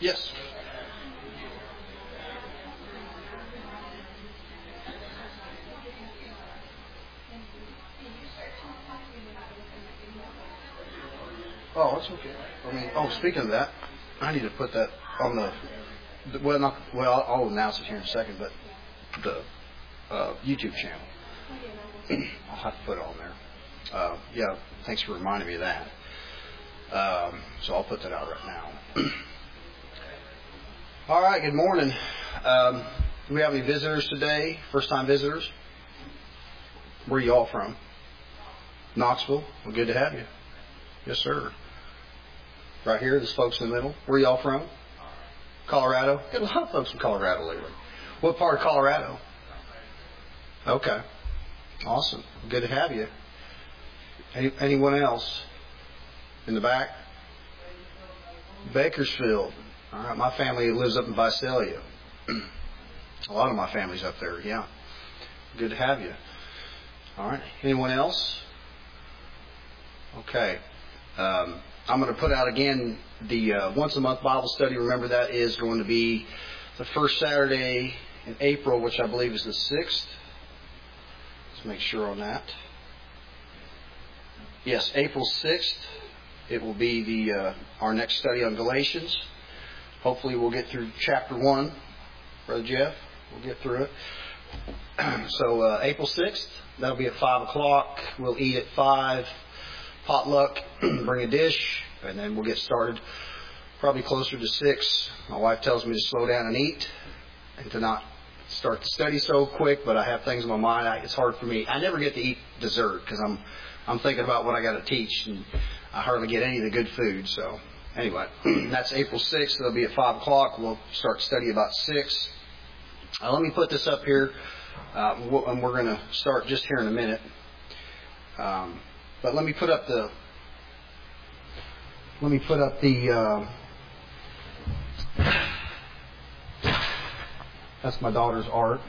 Yes. Oh, that's okay. I mean, speaking of that, I need to put that on I'll announce it here in a second, but the YouTube channel. I'll have to put it on there. Yeah, thanks for reminding me of that. So I'll put that out right now. All right, good morning. Do we have any visitors today? First-time visitors? Where are you all from? Knoxville? Well, good to have you. Yes, sir. Right here, there's folks in the middle. Where are you all from? Colorado? Got a lot of folks from Colorado lately. What part of Colorado? Okay. Awesome. Good to have you. Anyone else? In the back? Bakersfield. All right. My family lives up in Visalia. A lot of my family's up there, yeah. Good to have you. All right. Anyone else? Okay. I'm going to put out again the once a month Bible study. Remember, that is going to be the first Saturday in April, which I believe is the 6th. Let's make sure on that. Yes, April 6th. It will be our next study on Galatians. Hopefully we'll get through chapter 1. Brother Jeff, we'll get through it. So April 6th, that'll be at 5 o'clock. We'll eat at 5. Potluck, bring a dish, and then we'll get started probably closer to 6. My wife tells me to slow down and eat and to not start the study so quick, but I have things in my mind. It's hard for me. I never get to eat dessert because I'm thinking about what I got to teach, and I hardly get any of the good food. So anyway, that's April 6th. It'll be at 5 o'clock. We'll start study about 6. Let me put this up here, and we're going to start just here in a minute. But let me put up the that's my daughter's art.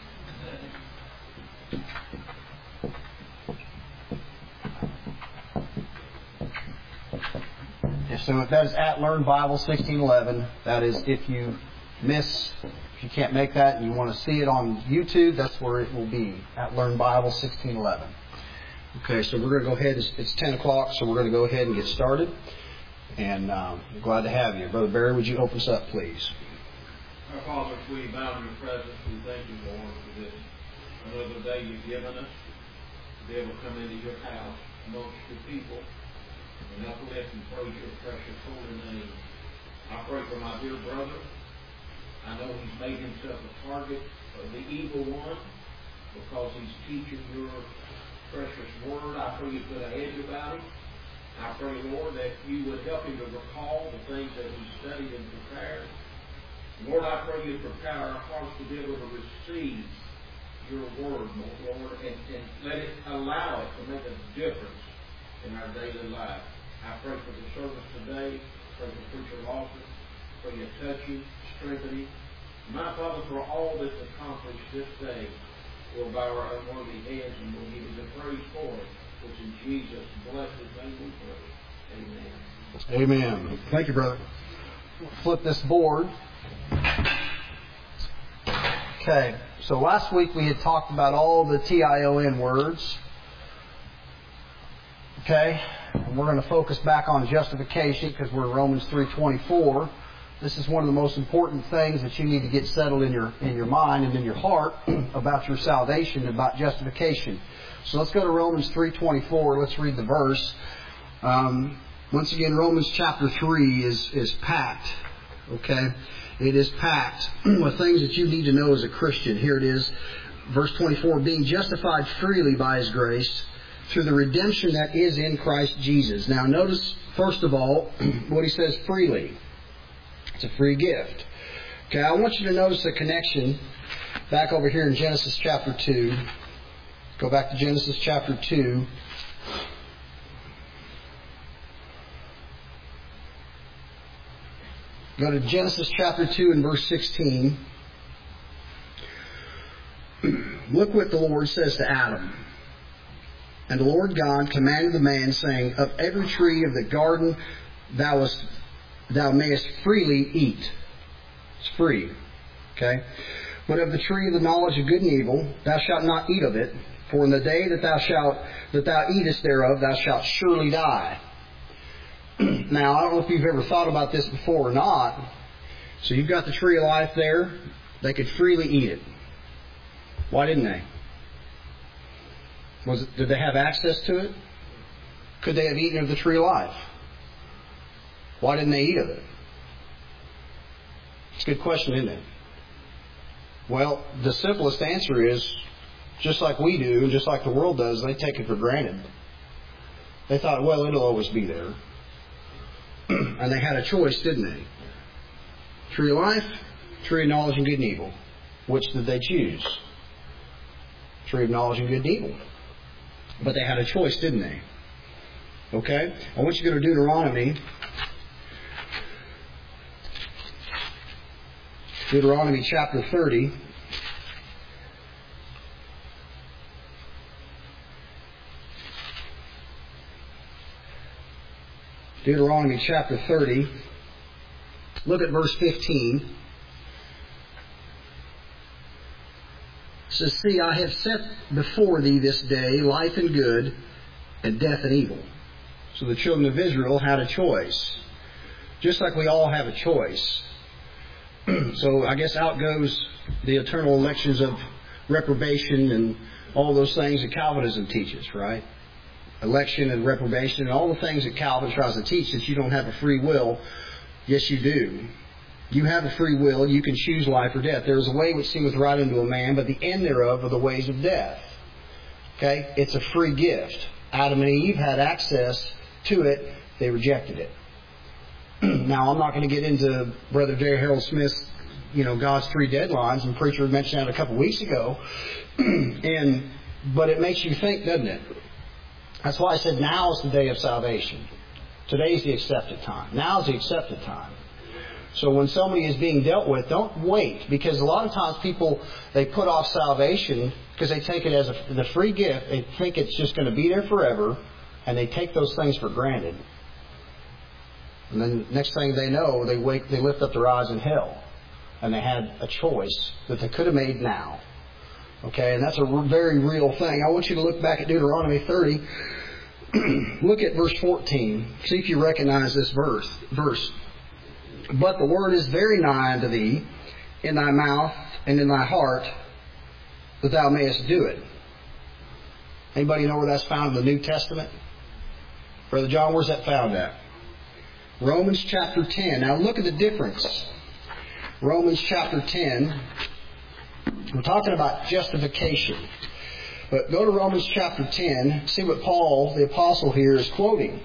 So that is at Learn Bible 1611. That is if you can't make that and you want to see it on YouTube, that's where it will be, at Learn Bible 1611. Okay, so we're going to go ahead. It's 10 o'clock, so we're going to go ahead and get started. And I'm glad to have you. Brother Barry, would you open us up, please? Our Father, we bow in your presence. We thank you, Lord, for this another day you've given us to be able to come into your house amongst your people and uplift and praise your precious holy name. I pray for my dear brother. I know he's made himself a target of the evil one because he's teaching your precious word. I pray you put a hedge about him. I pray, Lord, that you would help him to recall the things that he studied and prepared. Lord, I pray you prepare our hearts to be able to receive your word, Lord, and let it allow it to make a difference in our daily life. I pray for the service today. Pray for Preacher Lawson. Pray you touch him, strengthen him. My Father, for all that's accomplished this day, we'll bow our unworthy heads and we'll give you the praise for it, which in Jesus' blessed name we pray. Amen. Amen. Thank you, brother. Flip this board. Okay, so last week we had talked about all the TION words. Okay, and we're going to focus back on justification because we're in Romans 3:24. This is one of the most important things that you need to get settled in your mind and in your heart about your salvation, about justification. So let's go to Romans 3:24. Let's read the verse. Once again, Romans chapter 3 is packed. Okay, it is packed with things that you need to know as a Christian. Here it is, verse 24: being justified freely by His grace through the redemption that is in Christ Jesus. Now, notice first of all what he says: freely. It's a free gift. Okay, I want you to notice the connection back over here in Genesis chapter 2. Go back to Genesis chapter 2. Go to Genesis chapter 2 and verse 16. Look what the Lord says to Adam. And the Lord God commanded the man, saying, of every tree of the garden thou thou mayest freely eat. It's free. Okay? But of the tree of the knowledge of good and evil, thou shalt not eat of it, for in the day that thou eatest thereof, thou shalt surely die. Now, I don't know if you've ever thought about this before or not. So you've got the tree of life there. They could freely eat it. Why didn't they? Did they have access to it? Could they have eaten of the tree of life? Why didn't they eat of it? It's a good question, isn't it? Well, the simplest answer is, just like we do, and just like the world does, they take it for granted. They thought, well, it'll always be there. And they had a choice, didn't they? Tree of life, tree of knowledge of good and evil. Which did they choose? Tree of knowledge of good and evil. But they had a choice, didn't they? Okay? I want you to go to Deuteronomy. Deuteronomy chapter 30. Deuteronomy chapter 30. Look at verse 15. It says, see, I have set before thee this day life and good, and death and evil. So the children of Israel had a choice. Just like we all have a choice. So I guess out goes the eternal elections of reprobation and all those things that Calvinism teaches, right? Election and reprobation and all the things that Calvin tries to teach, that you don't have a free will. Yes, you do. You have a free will. You can choose life or death. There is a way which seemeth right unto a man, but the end thereof are the ways of death. Okay? It's a free gift. Adam and Eve had access to it. They rejected it. Now, I'm not going to get into Brother J. Harold Smith's, God's three deadlines, and the preacher mentioned that a couple weeks ago. But it makes you think, doesn't it? That's why I said now is the day of salvation. Today's the accepted time. Now is the accepted time. So when somebody is being dealt with, don't wait. Because a lot of times people, they put off salvation because they take it as the free gift. They think it's just going to be there forever. And they take those things for granted. And then next thing they know, they lift up their eyes in hell. And they had a choice that they could have made now. Okay, and that's a very real thing. I want you to look back at Deuteronomy 30. Look at verse 14. See if you recognize this verse. But the word is very nigh unto thee, in thy mouth and in thy heart, that thou mayest do it. Anybody know where that's found in the New Testament? Brother John, where's that found at? Romans chapter 10. Now look at the difference. Romans chapter 10. We're talking about justification. But go to Romans chapter 10. See what Paul, the apostle here, is quoting.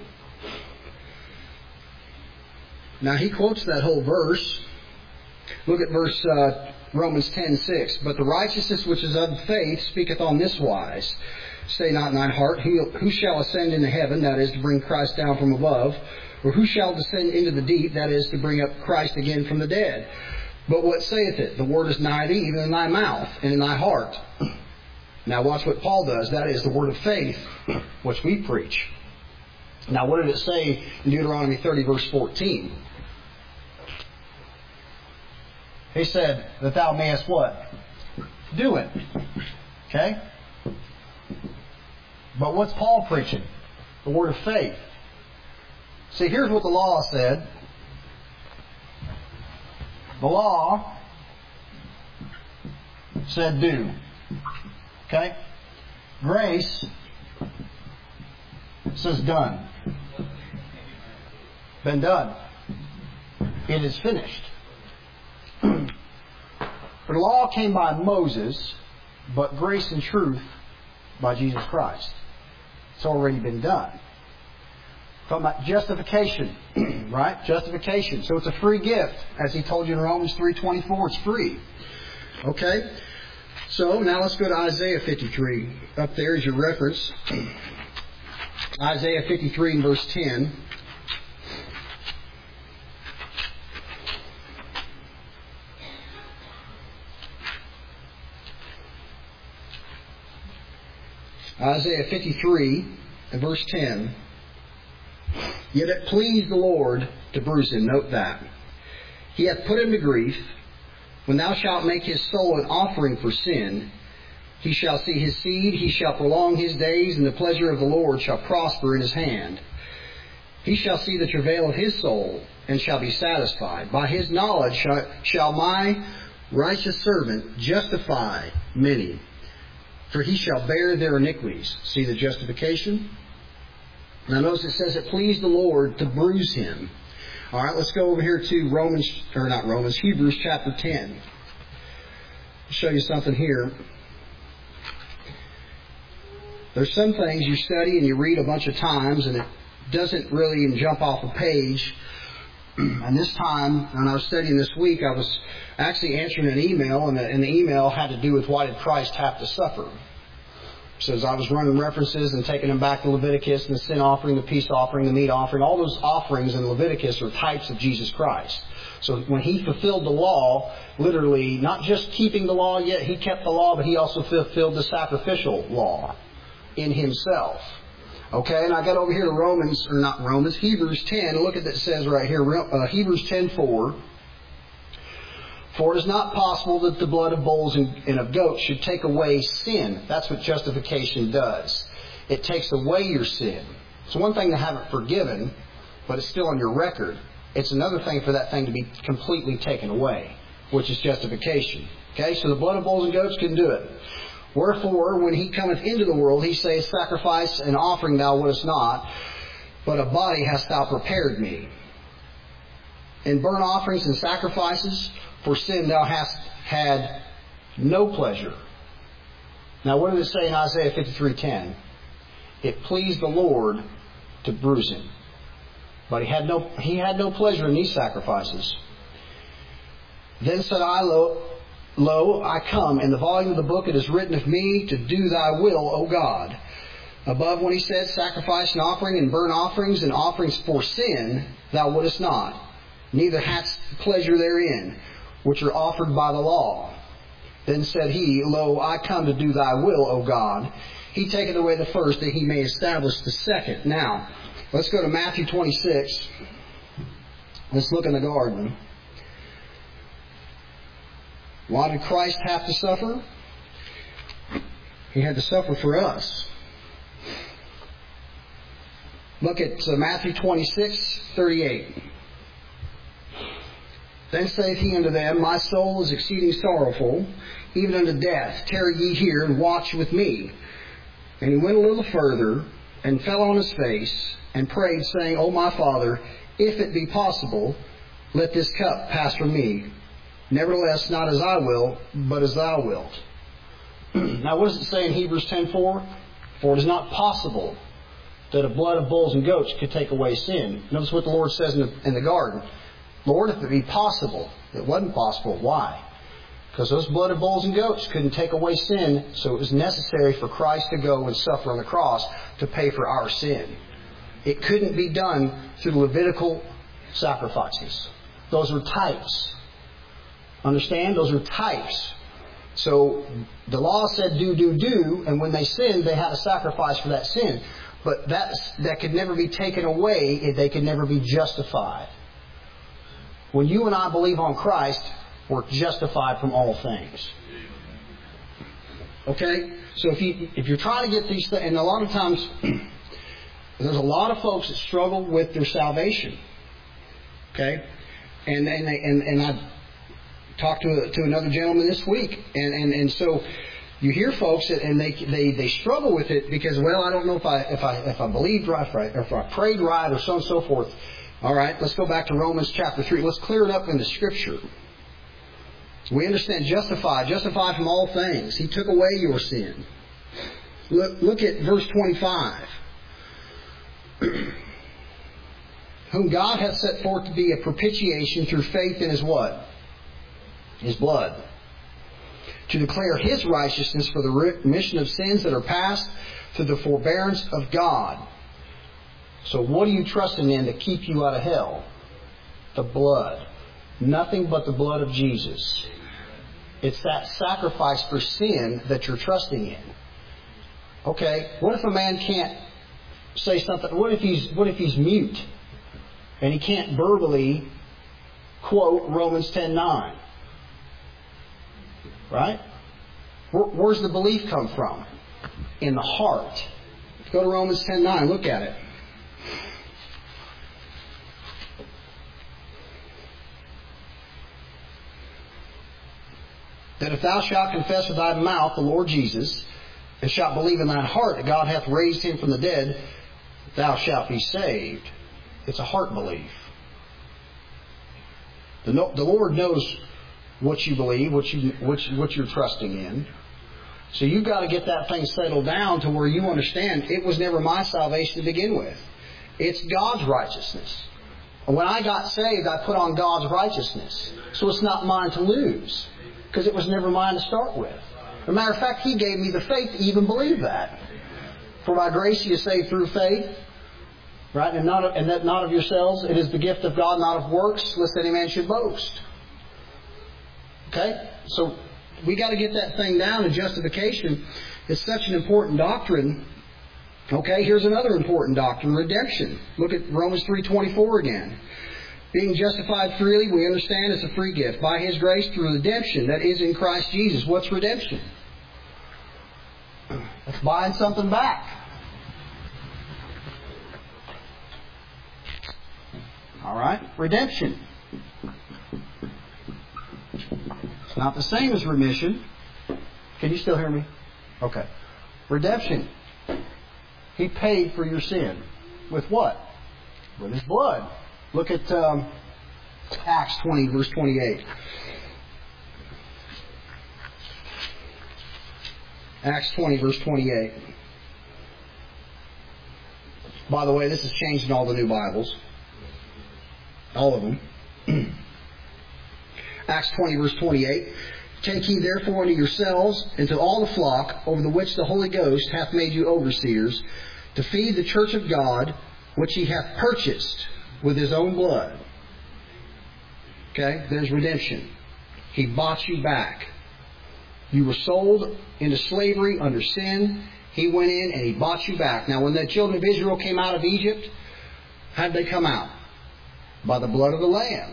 Now he quotes that whole verse. Look at verse Romans 10:6. But the righteousness which is of faith speaketh on this wise. Say not in thine heart, who shall ascend into heaven, that is, to bring Christ down from above, or who shall descend into the deep, that is, to bring up Christ again from the dead. But what saith it? The word is nigh thee, even in thy mouth and in thy heart. Now watch what Paul does. That is the word of faith, which we preach. Now what did it say in Deuteronomy 30, verse 14? He said that thou mayest what? Do it. Okay? But what's Paul preaching? The word of faith. See, here's what the law said. The law said do. Okay? Grace says done. Been done. It is finished. For the law came by Moses, but grace and truth by Jesus Christ. It's already been done. Talking about justification, right? Justification. So it's a free gift. As he told you in Romans 3:24, it's free. Okay? So now let's go to Isaiah 53. Up there is your reference. Isaiah 53 and verse 10. Isaiah 53 and verse 10. Yet it pleased the Lord to bruise him. Note that. He hath put him to grief. When thou shalt make his soul an offering for sin, he shall see his seed, he shall prolong his days, and the pleasure of the Lord shall prosper in his hand. He shall see the travail of his soul, and shall be satisfied. By his knowledge shall my righteous servant justify many, for he shall bear their iniquities. See the justification? Now notice it says it pleased the Lord to bruise him. All right, let's go over here to Hebrews chapter 10. I'll show you something here. There's some things you study and you read a bunch of times and it doesn't really jump off a page. And this time, when I was studying this week, I was actually answering an email, and the email had to do with why did Christ have to suffer. So as I was running references and taking them back to Leviticus and the sin offering, the peace offering, the meat offering, all those offerings in Leviticus are types of Jesus Christ. So when He fulfilled the law, literally, not just keeping the law, yet He kept the law, but He also fulfilled the sacrificial law in Himself. Okay, and I got over here to Hebrews 10. Look at that, it says right here, Hebrews 10:4. For it is not possible that the blood of bulls and of goats should take away sin. That's what justification does. It takes away your sin. It's one thing to have it forgiven, but it's still on your record. It's another thing for that thing to be completely taken away, which is justification. Okay, so the blood of bulls and goats couldn't do it. Wherefore, when He cometh into the world, He saith, Sacrifice and offering thou wouldest not, but a body hast thou prepared me. In burnt offerings and sacrifices, for sin thou hast had no pleasure. Now what did it say in Isaiah 53:10? It pleased the Lord to bruise him. But he had no pleasure in these sacrifices. Then said I, Lo, I come. In the volume of the book it is written of me to do thy will, O God. Above when He said, Sacrifice and offering and burnt offerings and offerings for sin thou wouldest not, neither hadst pleasure therein, which are offered by the law. Then said He, Lo, I come to do thy will, O God. He taketh away the first, that He may establish the second. Now, let's go to Matthew 26. Let's look in the garden. Why did Christ have to suffer? He had to suffer for us. Look at Matthew 26:38. Then saith He unto them, My soul is exceeding sorrowful, even unto death. Tarry ye here, and watch with me. And He went a little further, and fell on His face, and prayed, saying, O my Father, if it be possible, let this cup pass from me. Nevertheless, not as I will, but as Thou wilt. Now what does it say in Hebrews 10:4? For it is not possible that a blood of bulls and goats could take away sin. Notice what the Lord says in the garden. Lord, if it be possible. It wasn't possible. Why? Because those blood of bulls and goats couldn't take away sin, so it was necessary for Christ to go and suffer on the cross to pay for our sin. It couldn't be done through Levitical sacrifices. Those were types. Understand? Those are types. So the law said do, and when they sinned, they had a sacrifice for that sin. But that could never be taken away. They could never be justified. When you and I believe on Christ, we're justified from all things. Okay? So if you're trying to get these things, and a lot of times, there's a lot of folks that struggle with their salvation. Okay? And I talked to another gentleman this week, and so you hear folks and they struggle with it because, well, I don't know if I believed right, or if I prayed right, or so on and so forth. All right, let's go back to Romans chapter 3. Let's clear it up in the Scripture. We understand justified from all things. He took away your sin. Look at verse 25. Whom God hath set forth to be a propitiation through faith in His what? His blood. To declare His righteousness for the remission of sins that are past through the forbearance of God. So what are you trusting in to keep you out of hell? The blood. Nothing but the blood of Jesus. It's that sacrifice for sin that you're trusting in. Okay, what if a man can't say something? What if he's mute? And he can't verbally quote Romans 10:9. Right? Where's the belief come from? In the heart. Go to Romans 10:9. Look at it. That if thou shalt confess with thy mouth the Lord Jesus, and shalt believe in thine heart that God hath raised him from the dead, thou shalt be saved. It's a heart belief. The Lord knows what you believe, what you're trusting in. So you've got to get that thing settled down to where you understand it was never my salvation to begin with. It's God's righteousness. When I got saved, I put on God's righteousness. So it's not mine to lose, because it was never mine to start with. As a matter of fact, He gave me the faith to even believe that. For by grace you are saved through faith, right? And that not of yourselves. It is the gift of God, not of works, lest any man should boast. Okay? So we got to get that thing down. And justification is such an important doctrine. Okay, here's another important doctrine: redemption. Look at Romans 3:24 again. Being justified freely, we understand it's a free gift by His grace through redemption that is in Christ Jesus. What's redemption? It's buying something back. All right? Redemption. It's not the same as remission. Can you still hear me? Okay. Redemption. He paid for your sin. With what? With His blood. Look at Acts 20, verse 28. Acts 20, verse 28. By the way, this is changed in all the new Bibles. All of them. Acts 20, verse 28. Take ye therefore unto yourselves and to all the flock over the which the Holy Ghost hath made you overseers, to feed the church of God, which He hath purchased with His own blood. Okay? There's redemption. He bought you back. You were sold into slavery under sin. He went in and He bought you back. Now, when the children of Israel came out of Egypt, how did they come out? By the blood of the Lamb.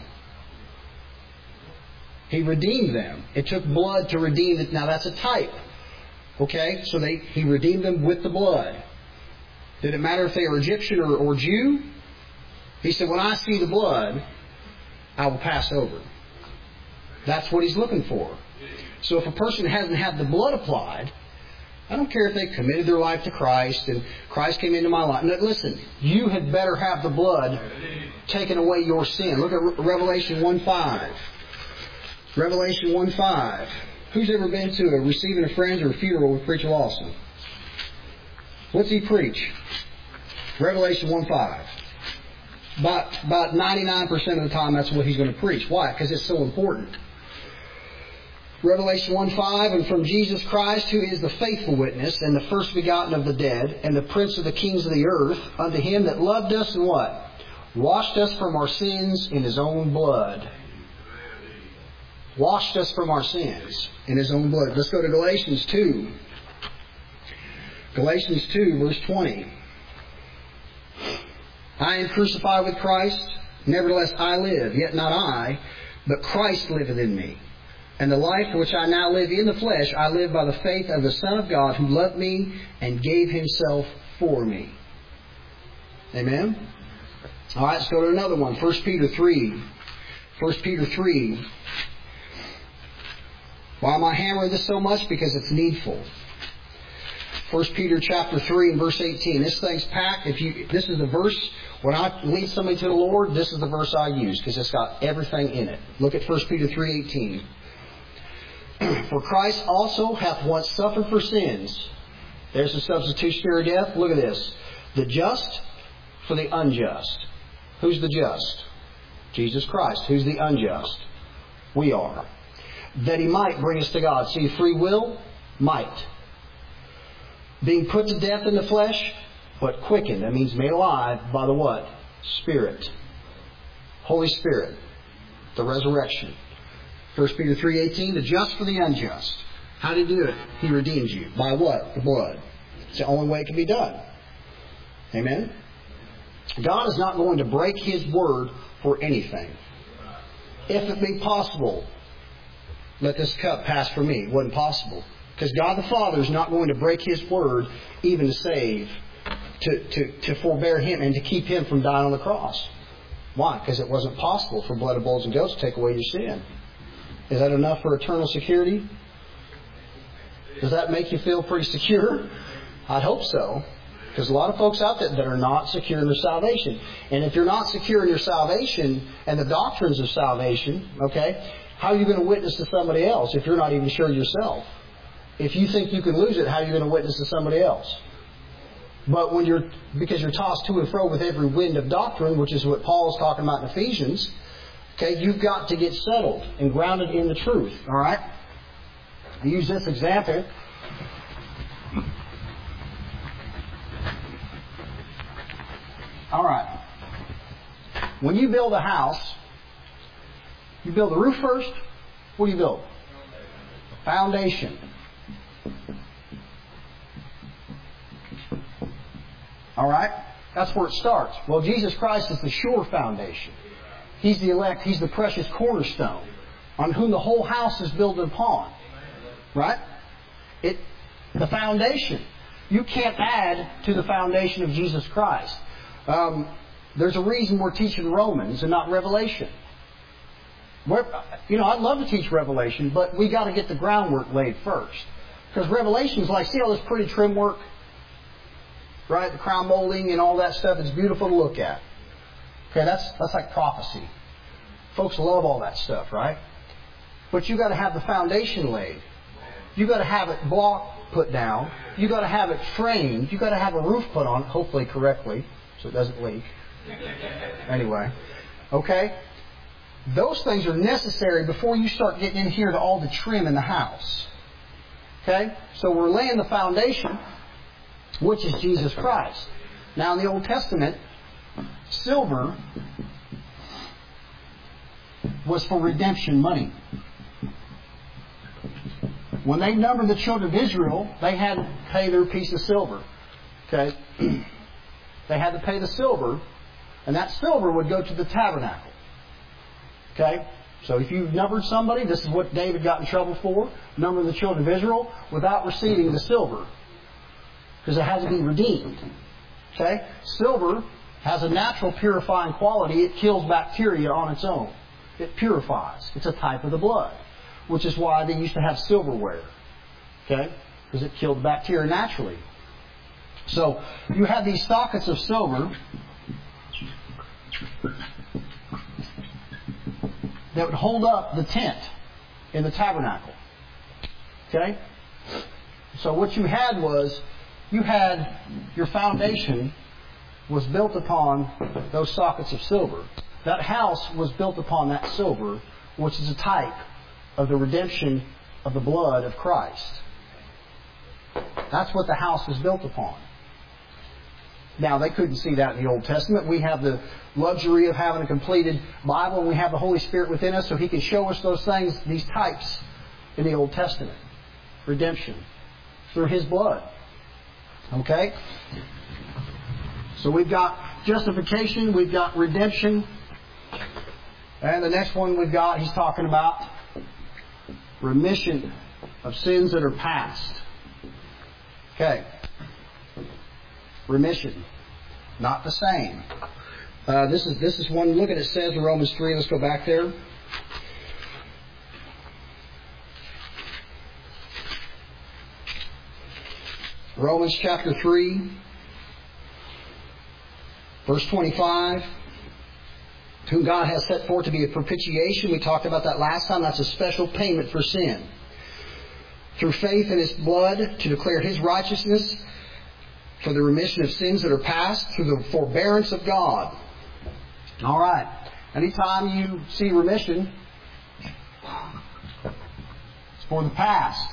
He redeemed them. It took blood to redeem it. Now, that's a type. Okay? So He redeemed them with the blood. Did it matter if they were Egyptian or Jew? He said, when I see the blood, I will pass over. That's what He's looking for. So if a person hasn't had the blood applied, I don't care if they committed their life to Christ and Christ came into my life. No, listen, you had better have the blood taking away your sin. Look at Revelation 1:5. Revelation 1:5. Who's ever been to a receiving of friends or a funeral with Preacher Lawson? What's he preach? Revelation 1:5. About 99% of the time, that's what he's going to preach. Why? Because it's so important. Revelation 1:5, and from Jesus Christ, who is the faithful witness, and the first begotten of the dead, and the prince of the kings of the earth, unto Him that loved us and what? Washed us from our sins in His own blood. Washed us from our sins in His own blood. Let's go to Galatians 2. Galatians 2, verse 20. I am crucified with Christ, nevertheless I live, yet not I, but Christ liveth in me. And the life which I now live in the flesh, I live by the faith of the Son of God, who loved me and gave Himself for me. Amen? All right, let's go to another one. 1 Peter 3. 1 Peter 3. Why am I hammering this so much? Because it's needful. 1 Peter chapter 3 and verse 18. This thing's packed. This is the verse, when I lead somebody to the Lord, this is the verse I use, because it's got everything in it. Look at 1 Peter 3:18. For Christ also hath once suffered for sins. There's the substitutionary death. Look at this. The just for the unjust. Who's the just? Jesus Christ. Who's the unjust? We are. That He might bring us to God. See, free will, might. Being put to death in the flesh, but quickened. That means made alive by the what? Spirit. Holy Spirit. The resurrection. 1 Peter 3:18, the just for the unjust. How did He do it? He redeemed you. By what? The blood. It's the only way it can be done. Amen? God is not going to break His word for anything. If it be possible, let this cup pass from me. It wasn't possible. Because God the Father is not going to break His word even to save, to forbear Him and to keep Him from dying on the cross. Why? Because it wasn't possible for blood of bulls and goats to take away your sin. Is that enough for eternal security? Does that make you feel pretty secure? I'd hope so. Because a lot of folks out there that are not secure in their salvation. And if you're not secure in your salvation and the doctrines of salvation, okay, how are you going to witness to somebody else if you're not even sure yourself? If you think you can lose it, how are you going to witness to somebody else? But because you're tossed to and fro with every wind of doctrine, which is what Paul is talking about in Ephesians, okay, you've got to get settled and grounded in the truth. All right? I use this example. All right. When you build a house, you build the roof first. What do you build? Foundation. All right? That's where it starts. Well, Jesus Christ is the sure foundation. He's the elect. He's the precious cornerstone on whom the whole house is built upon. Right? The foundation. You can't add to the foundation of Jesus Christ. There's a reason we're teaching Romans and not Revelation. I'd love to teach Revelation, but we got to get the groundwork laid first. Because Revelation's like, see all this pretty trim work? Right? The crown molding and all that stuff. It's beautiful to look at. Okay, that's like prophecy. Folks love all that stuff, right? But you got to have the foundation laid. You got to have it block put down. You got to have it framed. You got to have a roof put on, hopefully correctly, so it doesn't leak. Anyway, okay? Those things are necessary before you start getting in here to all the trim in the house. Okay? So we're laying the foundation, which is Jesus Christ. Now in the Old Testament, silver was for redemption money. When they numbered the children of Israel, they had to pay their piece of silver. Okay? They had to pay the silver, and that silver would go to the tabernacle. Okay? So if you numbered somebody, this is what David got in trouble for, numbering the children of Israel without receiving the silver. Because it has to be redeemed. Okay? Silver has a natural purifying quality. It kills bacteria on its own. It purifies. It's a type of the blood. Which is why they used to have silverware. Okay? Because it killed bacteria naturally. So, you have these sockets of silver that would hold up the tent in the tabernacle. Okay? So what you had was, your foundation was built upon those sockets of silver. That house was built upon that silver, which is a type of the redemption of the blood of Christ. That's what the house was built upon. Now, they couldn't see that in the Old Testament. We have the luxury of having a completed Bible, and we have the Holy Spirit within us, so He can show us those things, these types, in the Old Testament. Redemption. Through His blood. Okay? So we've got justification, we've got redemption, and the next one we've got, he's talking about remission of sins that are past. Okay. Remission. Not the same. This is one, look at it says in Romans 3. Let's go back there. Romans chapter 3, verse 25. Whom God has set forth to be a propitiation. We talked about that last time. That's a special payment for sin. Through faith in His blood to declare His righteousness for the remission of sins that are past through the forbearance of God. All right. Anytime you see remission, it's for the past.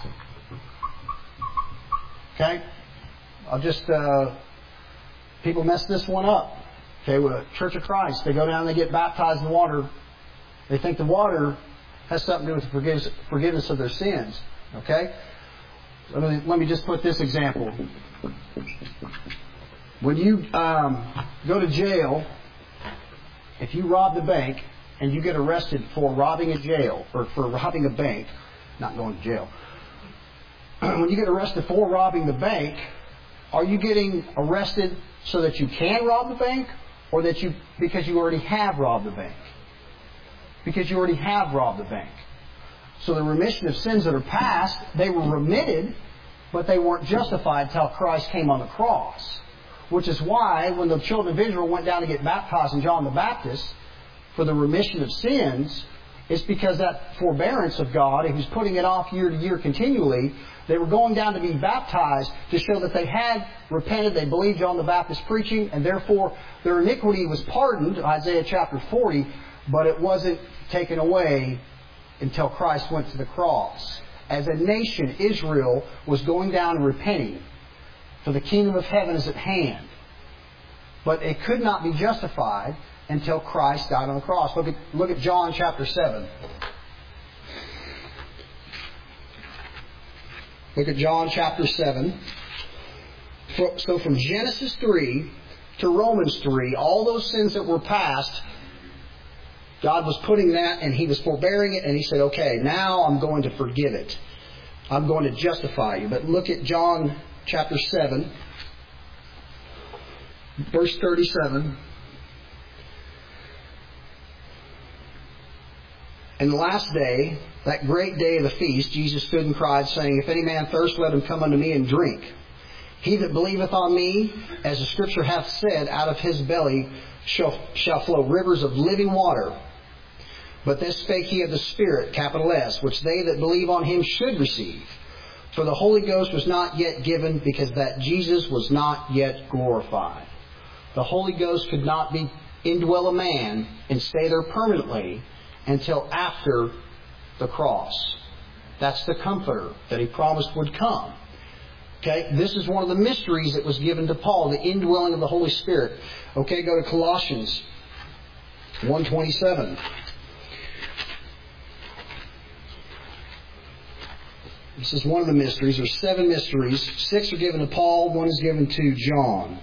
Okay? I'll just... people mess this one up. Okay, with Church of Christ, they go down and they get baptized in water. They think the water has something to do with the forgiveness of their sins. Okay? Let me just put this example. When you go to jail, if you rob the bank and you get arrested for robbing a jail or for robbing a bank, not going to jail. When you get arrested for robbing the bank, are you getting arrested so that you can rob the bank, or because you already have robbed the bank? Because you already have robbed the bank. So the remission of sins that are past, they were remitted, but they weren't justified until Christ came on the cross. Which is why when the children of Israel went down to get baptized in John the Baptist for the remission of sins, it's because that forbearance of God, and He's putting it off year to year continually, they were going down to be baptized to show that they had repented, they believed John the Baptist's preaching, and therefore their iniquity was pardoned, Isaiah chapter 40, but it wasn't taken away until Christ went to the cross. As a nation, Israel was going down and repenting, for the kingdom of heaven is at hand. But it could not be justified until Christ died on the cross. Look at John chapter 7. Look at John chapter 7. So from Genesis 3 to Romans 3, all those sins that were past, God was putting that and He was forbearing it, and He said, okay, now I'm going to forgive it. I'm going to justify you. But look at John chapter 7, verse 37. And the last day, that great day of the feast, Jesus stood and cried, saying, If any man thirst, let him come unto me and drink. He that believeth on me, as the Scripture hath said, out of his belly shall flow rivers of living water. But this spake he of the Spirit, capital S, which they that believe on Him should receive. For the Holy Ghost was not yet given, because that Jesus was not yet glorified. The Holy Ghost could not be indwell a man and stay there permanently until after the cross. That's the Comforter that He promised would come. Okay, this is one of the mysteries that was given to Paul, the indwelling of the Holy Spirit. Okay, go to Colossians 1:27. This is one of the mysteries. There's 7 mysteries. 6 are given to Paul. 1 is given to John.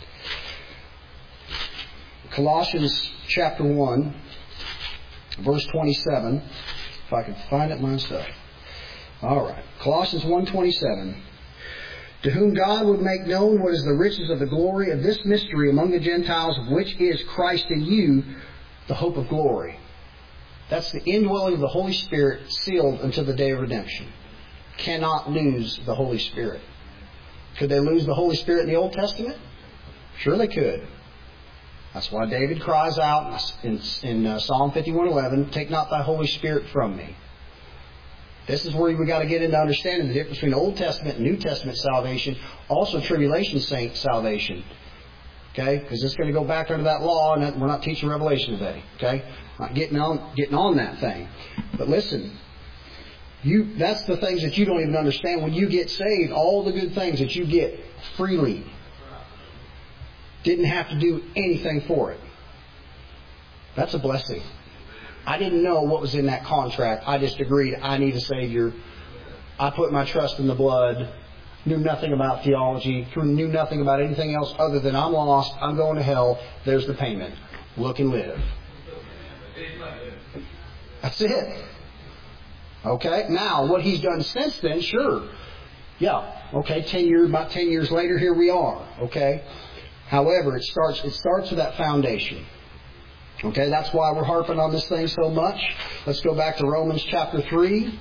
Colossians chapter 1, verse 27. If I can find it myself. All right. Colossians 1:27. To whom God would make known what is the riches of the glory of this mystery among the Gentiles, which is Christ in you, the hope of glory. That's the indwelling of the Holy Spirit sealed until the day of redemption. Cannot lose the Holy Spirit. Could they lose the Holy Spirit in the Old Testament? Sure they could. That's why David cries out in Psalm 51:11, Take not thy Holy Spirit from me. This is where we got to get into understanding the difference between Old Testament and New Testament salvation. Also tribulation saint salvation. Okay? Because it's going to go back under that law, and we're not teaching Revelation today. Okay? Not getting on that thing. But listen, that's the things that you don't even understand. When you get saved, all the good things that you get freely. Didn't have to do anything for it. That's a blessing. I didn't know what was in that contract. I just agreed, I need a Savior. I put my trust in the blood. Knew nothing about theology. Knew nothing about anything else other than I'm lost. I'm going to hell. There's the payment. Look and live. That's it. Okay? Now, what He's done since then, sure. Yeah. Okay, about 10 years later, here we are. Okay? However, it starts with that foundation. Okay, that's why we're harping on this thing so much. Let's go back to Romans chapter 3.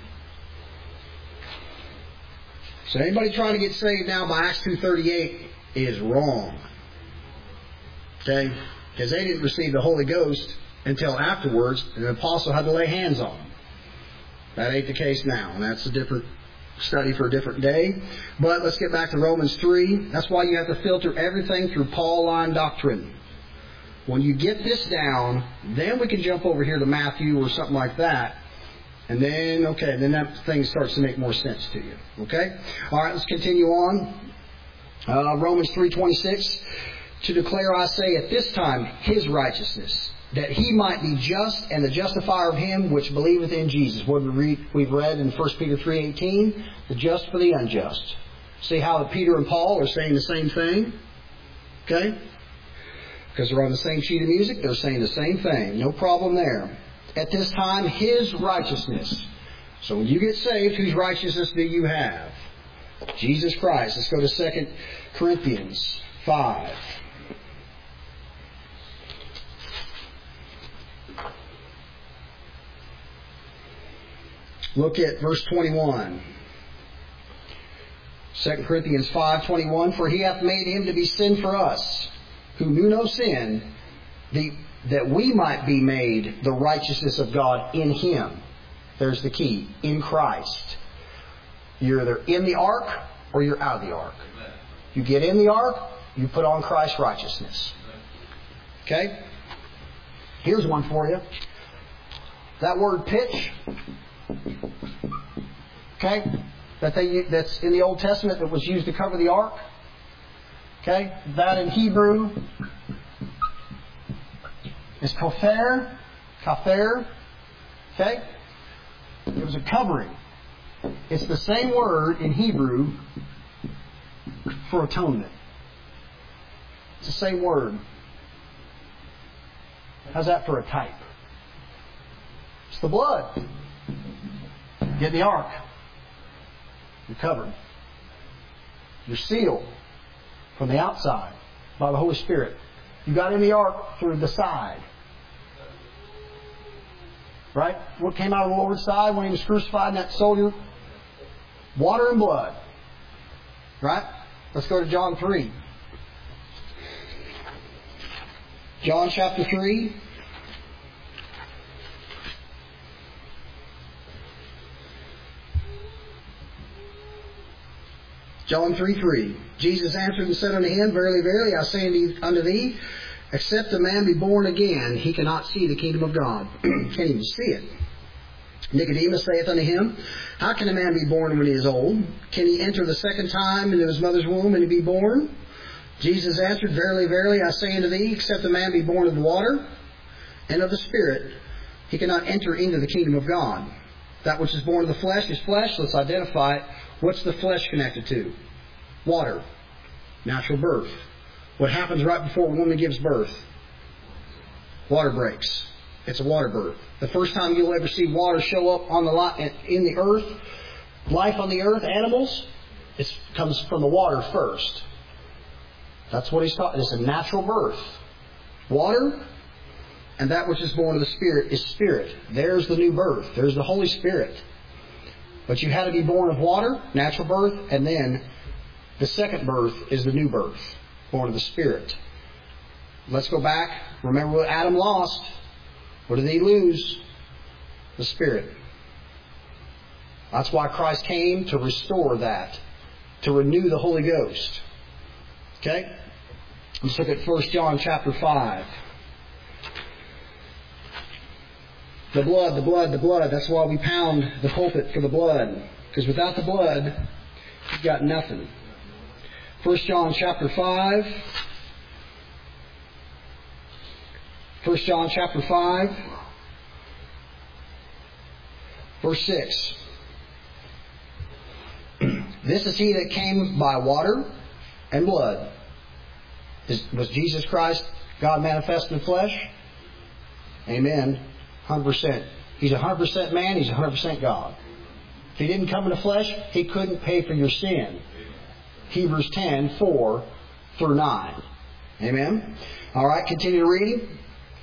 So anybody trying to get saved now by Acts 2:38 is wrong. Okay? Because they didn't receive the Holy Ghost until afterwards, and the apostle had to lay hands on them. That ain't the case now, and that's a different study for a different day. But let's get back to Romans 3. That's why you have to filter everything through Pauline doctrine. When you get this down, then we can jump over here to Matthew or something like that. And then, then that thing starts to make more sense to you. Okay? All right, let's continue on. Romans 3:26. To declare, I say, at this time, His righteousness, that He might be just and the justifier of him which believeth in Jesus. What we've read in 1 Peter 3:18, the just for the unjust. See how Peter and Paul are saying the same thing? Okay? Because they're on the same sheet of music, they're saying the same thing. No problem there. At this time, His righteousness. So when you get saved, whose righteousness do you have? Jesus Christ. Let's go to 2 Corinthians 5. Look at verse 21. 2 Corinthians 5:21. For He hath made Him to be sin for us, who knew no sin, that we might be made the righteousness of God in Him. There's the key. In Christ. You're either in the ark or you're out of the ark. You get in the ark, you put on Christ's righteousness. Okay? Here's one for you. That word pitch. Okay? That's in the Old Testament that was used to cover the ark. Okay? That in Hebrew is kafir. Kafir. Okay? It was a covering. It's the same word in Hebrew for atonement. It's the same word. How's that for a type? It's the blood. Get in the ark. You're covered. You're sealed from the outside by the Holy Spirit. You got in the ark through the side. Right? What came out of the Lord's side when He was crucified in that soldier? Water and blood. Right? Let's go to John 3. John chapter 3. John 3:3. Jesus answered and said unto him, Verily, verily, I say unto thee, except a man be born again, he cannot see the kingdom of God. Can't even see it. Nicodemus saith unto him, How can a man be born when he is old? Can he enter the second time into his mother's womb and be born? Jesus answered, Verily, verily, I say unto thee, except a man be born of the water and of the Spirit, he cannot enter into the kingdom of God. That which is born of the flesh is flesh. Let's identify it. What's the flesh connected to? Water. Natural birth. What happens right before a woman gives birth? Water breaks. It's a water birth. The first time you'll ever see water show up on in the earth, life on the earth, animals, it comes from the water first. That's what He's talking. It's a natural birth. Water, and that which is born of the Spirit is spirit. There's the new birth. There's the Holy Spirit. But you had to be born of water, natural birth, and then the second birth is the new birth, born of the Spirit. Let's go back. Remember what Adam lost. What did he lose? The Spirit. That's why Christ came, to restore that, to renew the Holy Ghost. Okay? Let's look at 1 John chapter 5. The blood, the blood, the blood. That's why we pound the pulpit for the blood. Because without the blood, you've got nothing. 1 John chapter 5. 1 John chapter 5. Verse 6. This is He that came by water and blood. Was Jesus Christ God manifest in flesh? Amen. 100%. He's 100% man. He's 100% God. If He didn't come in the flesh, He couldn't pay for your sin. Hebrews 10:4 through 9. Amen. All right, continue reading.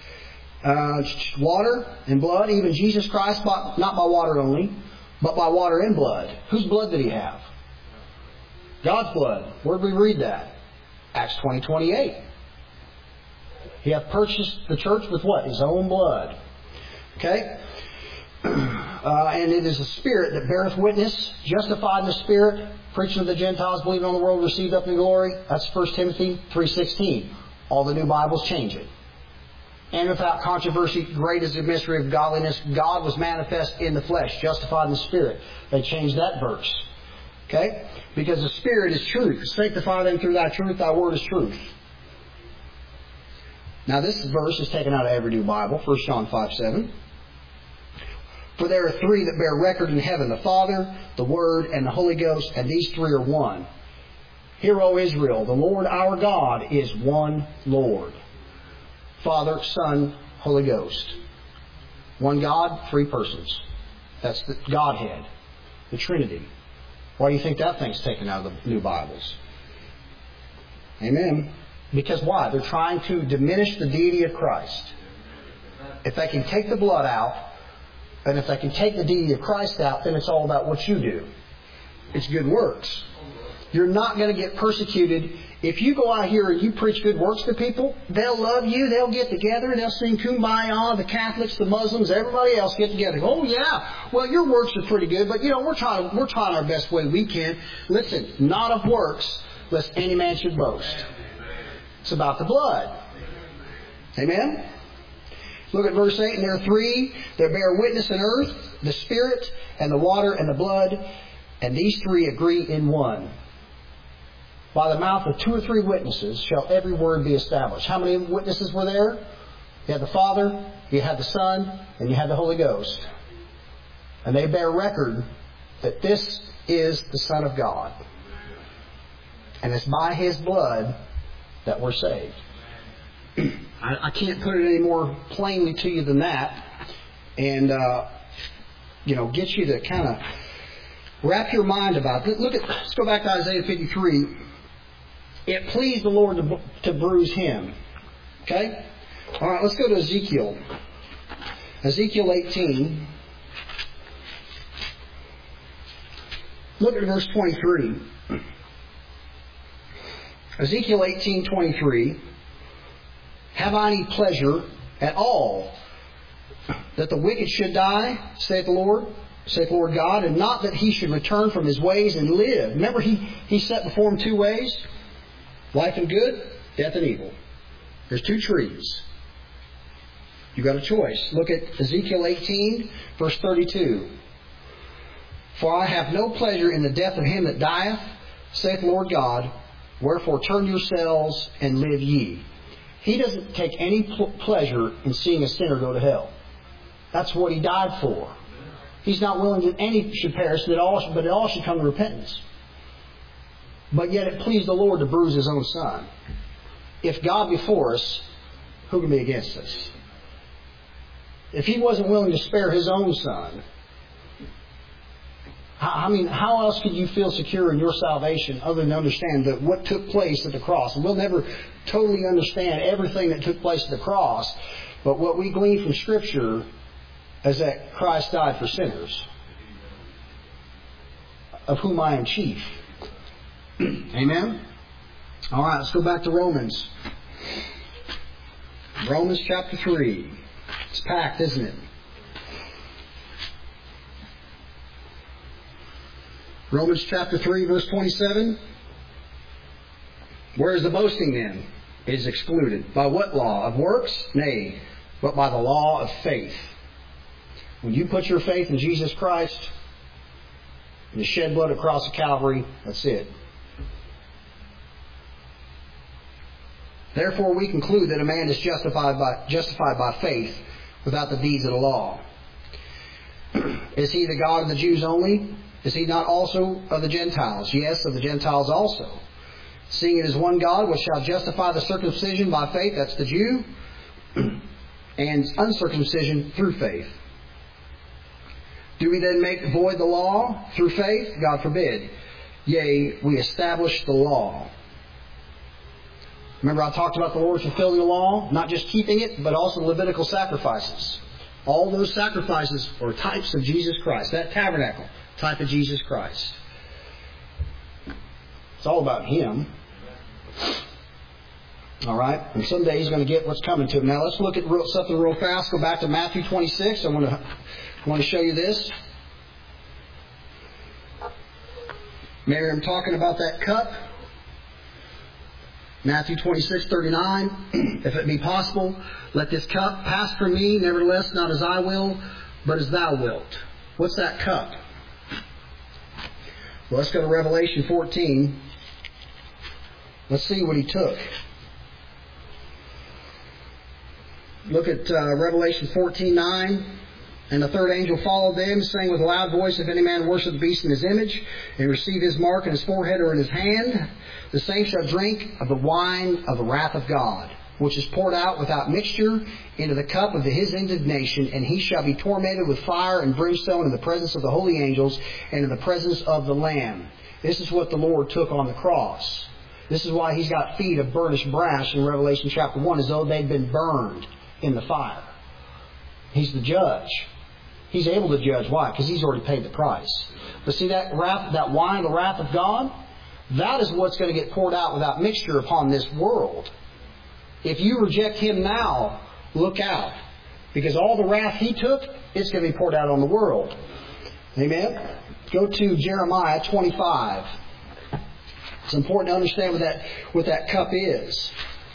Water and blood. Even Jesus Christ, not by water only, but by water and blood. Whose blood did He have? God's blood. Where did we read that? Acts 20:28. He hath purchased the church with what? His own blood. Okay? And it is the Spirit that beareth witness, justified in the Spirit, preaching to the Gentiles, believing on the world, received up in glory. That's 1 Timothy 3:16. All the new Bibles change it. And without controversy, great is the mystery of godliness. God was manifest in the flesh, justified in the Spirit. They changed that verse. Okay? Because the Spirit is truth. Sanctify them through Thy truth. Thy word is truth. Now this verse is taken out of every new Bible, 1 John 5:7. For there are three that bear record in heaven, the Father, the Word, and the Holy Ghost, and these three are one. Hear, O Israel, the Lord our God is one Lord. Father, Son, Holy Ghost. One God, three persons. That's the Godhead, the Trinity. Why do you think that thing's taken out of the new Bibles? Amen. Because why? They're trying to diminish the deity of Christ. If they can take the blood out, and if they can take the deity of Christ out, then it's all about what you do. It's good works. You're not going to get persecuted. If you go out here and you preach good works to people, they'll love you, they'll get together, they'll sing Kumbaya, the Catholics, the Muslims, everybody else get together. Oh yeah, well your works are pretty good, but we're trying our best way we can. Listen, not of works, lest any man should boast. It's about the blood. Amen? Look at verse 8, and there are three that bear witness in earth, the Spirit, and the water, and the blood, and these three agree in one. By the mouth of two or three witnesses shall every word be established. How many witnesses were there? You had the Father, you had the Son, and you had the Holy Ghost. And they bear record that this is the Son of God. And it's by His blood that we're saved. I can't put it any more plainly to you than that. And, get you to kind of wrap your mind about it. Let's go back to Isaiah 53. It pleased the Lord to bruise Him. Okay? All right, let's go to Ezekiel. Ezekiel 18. Look at verse 23. Ezekiel 18:23. Have I any pleasure at all that the wicked should die, saith the Lord God, and not that he should return from his ways and live? Remember, he set before him two ways. Life and good, death and evil. There's two trees. You've got a choice. Look at Ezekiel 18, verse 32. For I have no pleasure in the death of him that dieth, saith the Lord God. Wherefore turn yourselves and live ye. He doesn't take any pleasure in seeing a sinner go to hell. That's what He died for. He's not willing that any should perish, but all should come to repentance. But yet it pleased the Lord to bruise His own Son. If God be for us, who can be against us? If He wasn't willing to spare His own Son, how else could you feel secure in your salvation other than understand that what took place at the cross? And we'll never totally understand everything that took place at the cross, but what we glean from Scripture is that Christ died for sinners, of whom I am chief. Amen? All right, let's go back to Romans. Romans chapter 3. It's packed, isn't it? Romans chapter 3, verse 27. Where is the boasting then? It is excluded. By what law? Of works? Nay, but by the law of faith. When you put your faith in Jesus Christ, and the shed blood across the Calvary, that's it. Therefore we conclude that a man is justified by faith without the deeds of the law. Is he the God of the Jews only? Is He not also of the Gentiles? Yes, of the Gentiles also. Seeing it is one God which shall justify the circumcision by faith, that's the Jew, and uncircumcision through faith. Do we then make void the law through faith? God forbid. Yea, we establish the law. Remember I talked about the Lord fulfilling the law? Not just keeping it, but also Levitical sacrifices. All those sacrifices are types of Jesus Christ. That tabernacle, type of Jesus Christ. It's all about Him. All right? And someday He's going to get what's coming to Him. Now let's look at something real fast. Go back to Matthew 26. I want to show you this. Miriam talking about that cup. Matthew 26:39. If it be possible, let this cup pass from me. Nevertheless, not as I will, but as Thou wilt. What's that cup? Well, let's go to Revelation 14. Let's see what He took. Look at Revelation 14:9. And the third angel followed them, saying with a loud voice, If any man worship the beast in his image, and receive his mark in his forehead or in his hand, the same shall drink of the wine of the wrath of God, which is poured out without mixture into the cup of his indignation, and he shall be tormented with fire and brimstone in the presence of the holy angels and in the presence of the Lamb. This is what the Lord took on the cross. This is why He's got feet of burnished brass in Revelation chapter 1, as though they'd been burned in the fire. He's the judge. He's able to judge. Why? Because He's already paid the price. But see that wine, the wrath of God? That is what's going to get poured out without mixture upon this world. If you reject Him now, look out. Because all the wrath He took, it's going to be poured out on the world. Amen? Go to Jeremiah 25. It's important to understand what that cup is.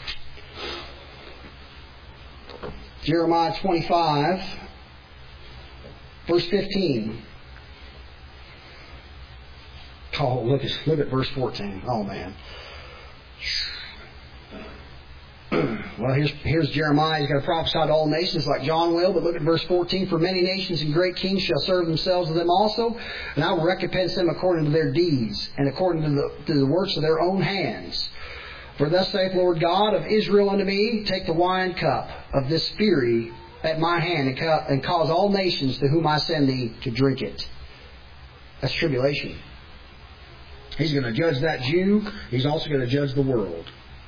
Jeremiah 25, verse 15. Oh, look at verse 14. Oh, man. Well, here's Jeremiah. He's going to prophesy to all nations like John will. But look at verse 14. For many nations and great kings shall serve themselves with them also. And I will recompense them according to their deeds and according to the works of their own hands. For thus saith Lord God of Israel unto me, Take the wine cup of this fury at my hand and cause all nations to whom I send thee to drink it. That's tribulation. He's going to judge that Jew. He's also going to judge the world.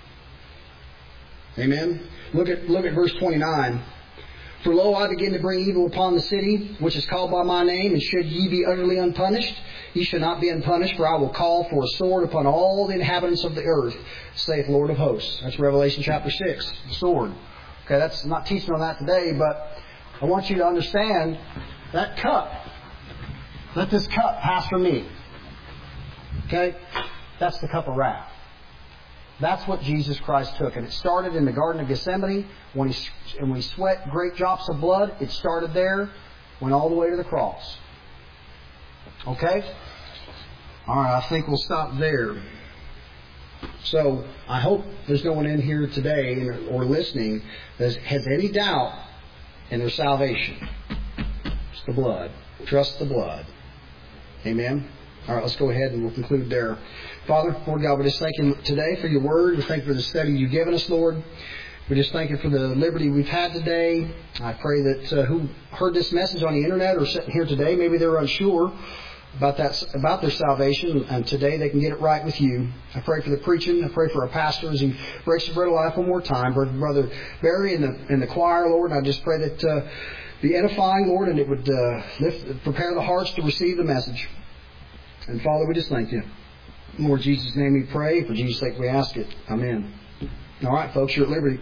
Amen. Look at verse 29. For lo, I begin to bring evil upon the city, which is called by my name, and should ye be utterly unpunished, ye shall not be unpunished, for I will call for a sword upon all the inhabitants of the earth, saith Lord of hosts. That's Revelation chapter 6, the sword. Okay, that's not teaching on that today, but I want you to understand that cup. Let this cup pass from me. Okay? That's the cup of wrath. That's what Jesus Christ took. And it started in the Garden of Gethsemane. When he sweat great drops of blood, it started there, went all the way to the cross. Okay? Alright, I think we'll stop there. So, I hope there's no one in here today or listening that has any doubt in their salvation. It's the blood. Trust the blood. Amen? Alright, let's go ahead and we'll conclude there. Father, Lord God, we just thank You today for Your Word. We thank You for the study You've given us, Lord. We just thank You for the liberty we've had today. I pray that who heard this message on the internet or sitting here today, maybe they're unsure about their salvation, and today they can get it right with You. I pray for the preaching. I pray for our pastor as he breaks the bread of life one more time. Brother Barry and the choir, Lord. And I just pray that be edifying, Lord, and it would prepare the hearts to receive the message. And Father, we just thank You. In Lord Jesus' name we pray. For Jesus' sake we ask it. Amen. All right, folks, you're at liberty.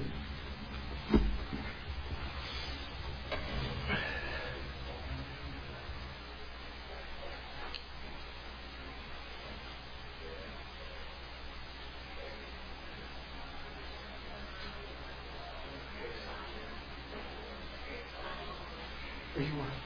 Where you are?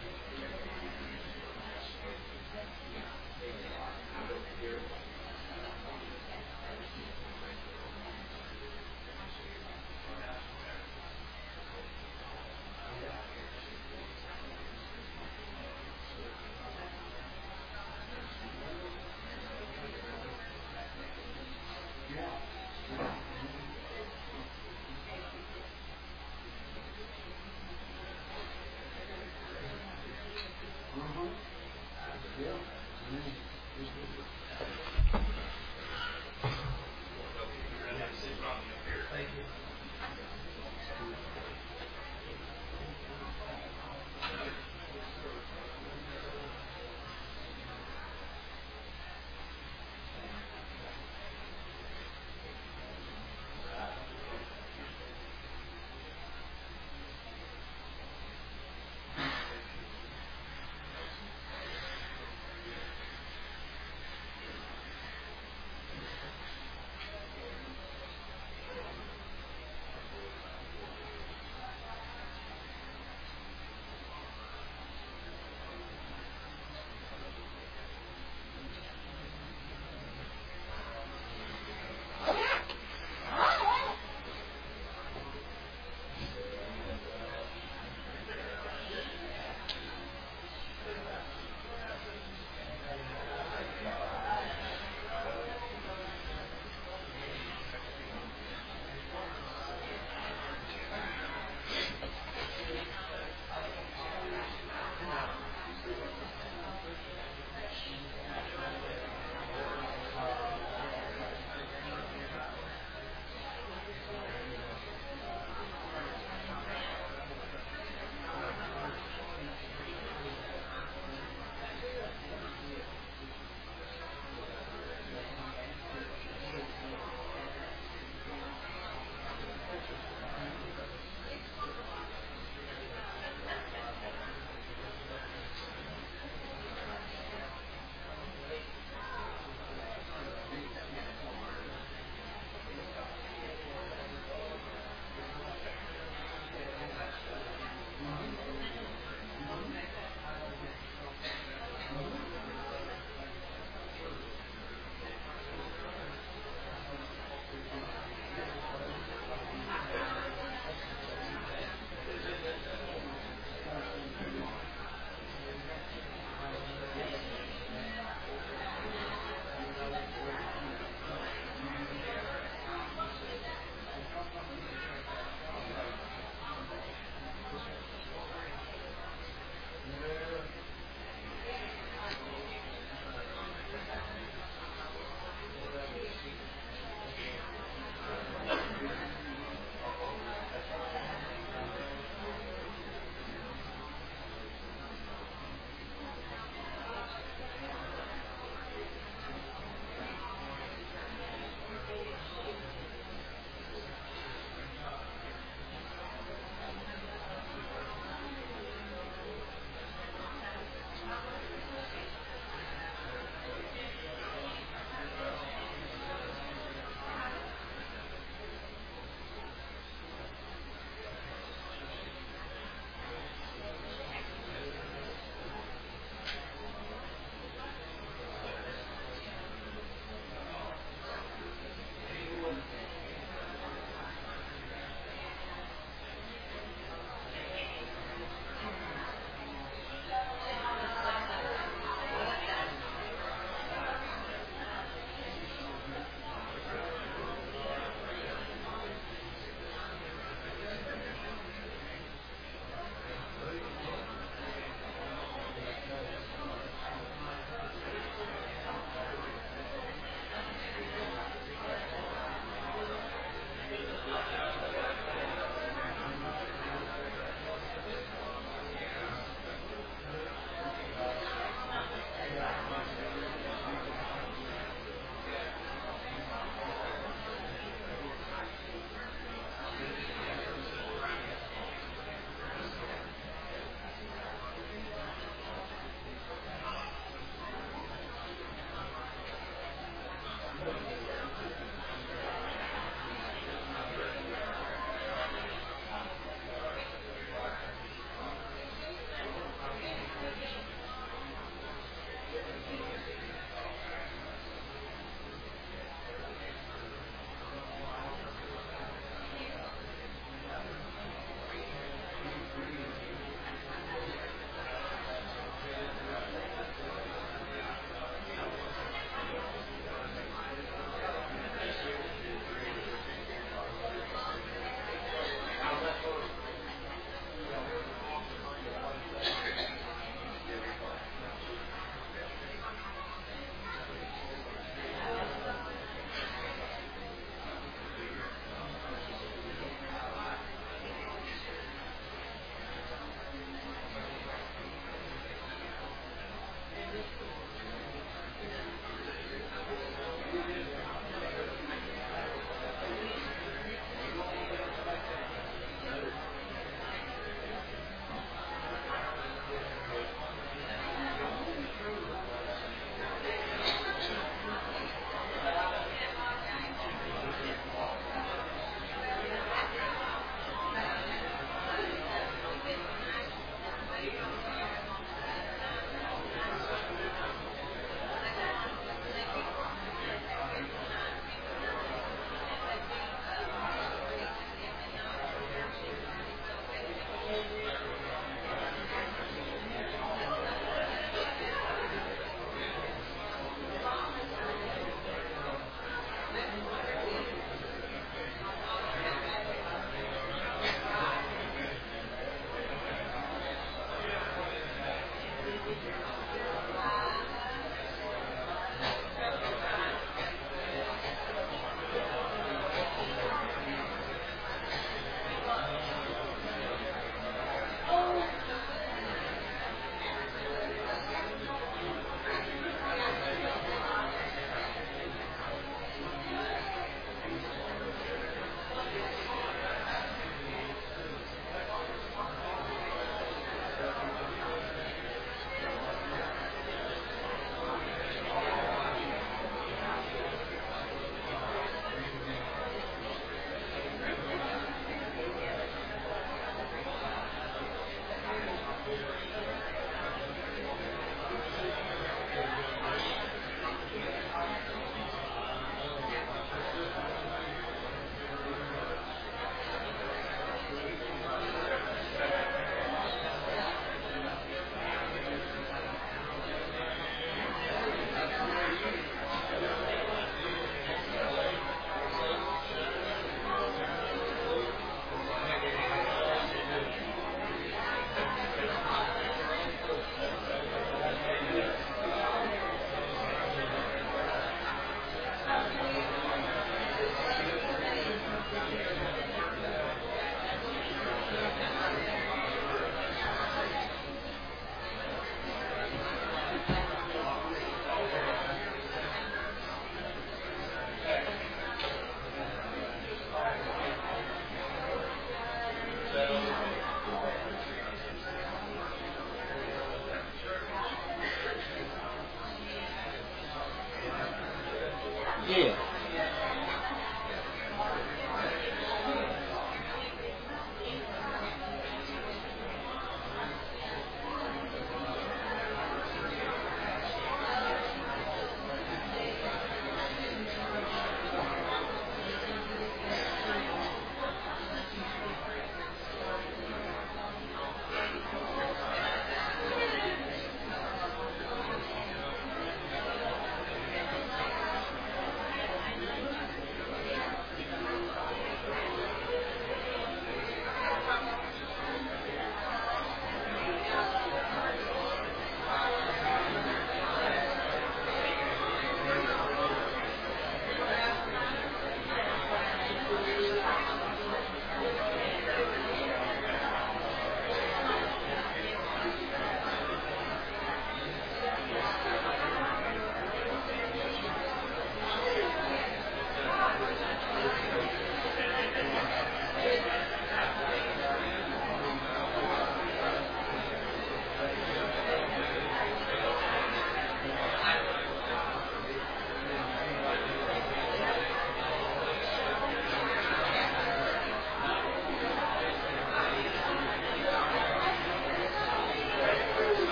did.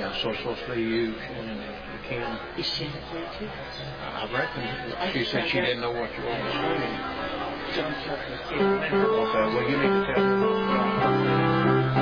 So it's supposed to be you, Shannon, and Kim. Is Shannon there too? I reckon. She said she didn't know what you wanted to say. John Tucker too. Okay, well, you need to tell me.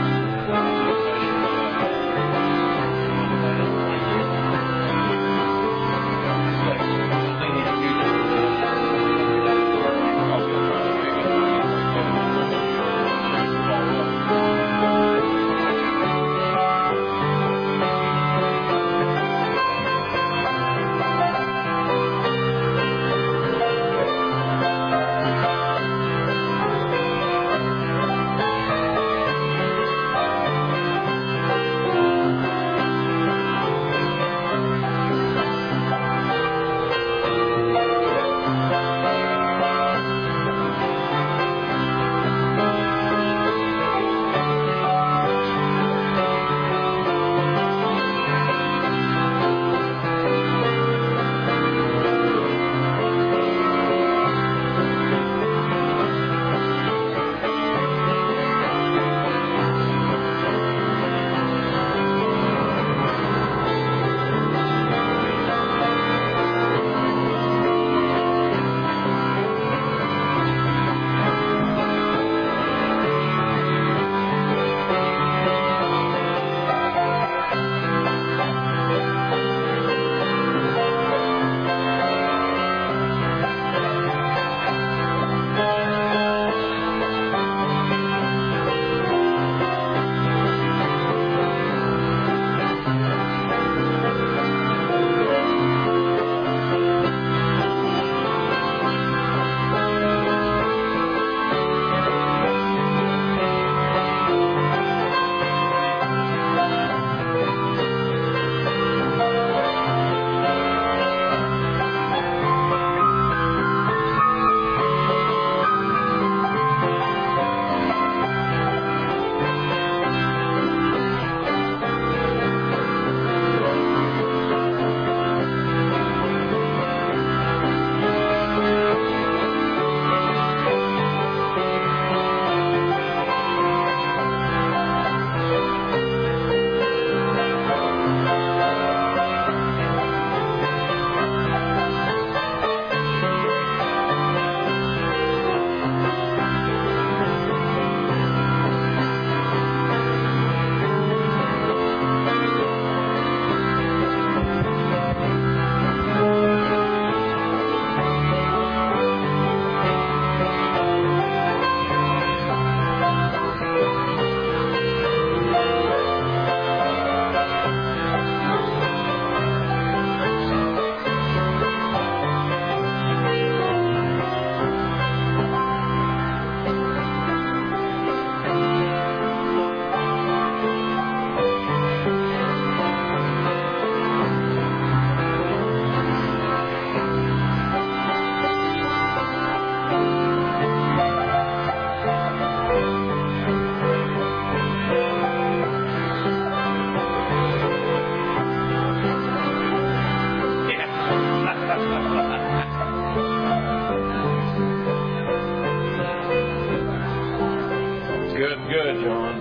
Good, John.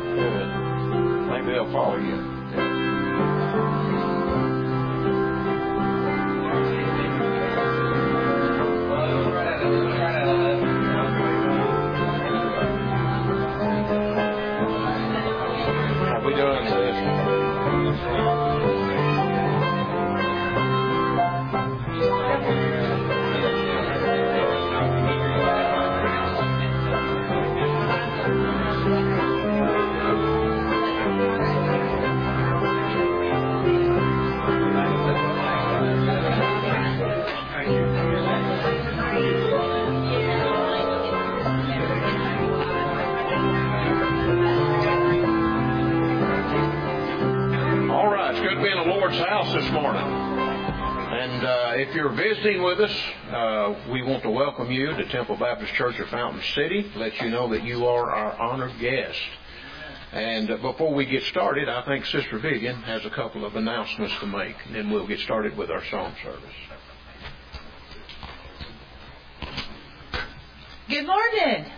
Good. Maybe they'll follow you. How we doing this? House this morning, and if you're visiting with us, we want to welcome you to Temple Baptist Church of Fountain City. Let you know that you are our honored guest. And before we get started, I think Sister Vivian has a couple of announcements to make, and then we'll get started with our song service. Good morning.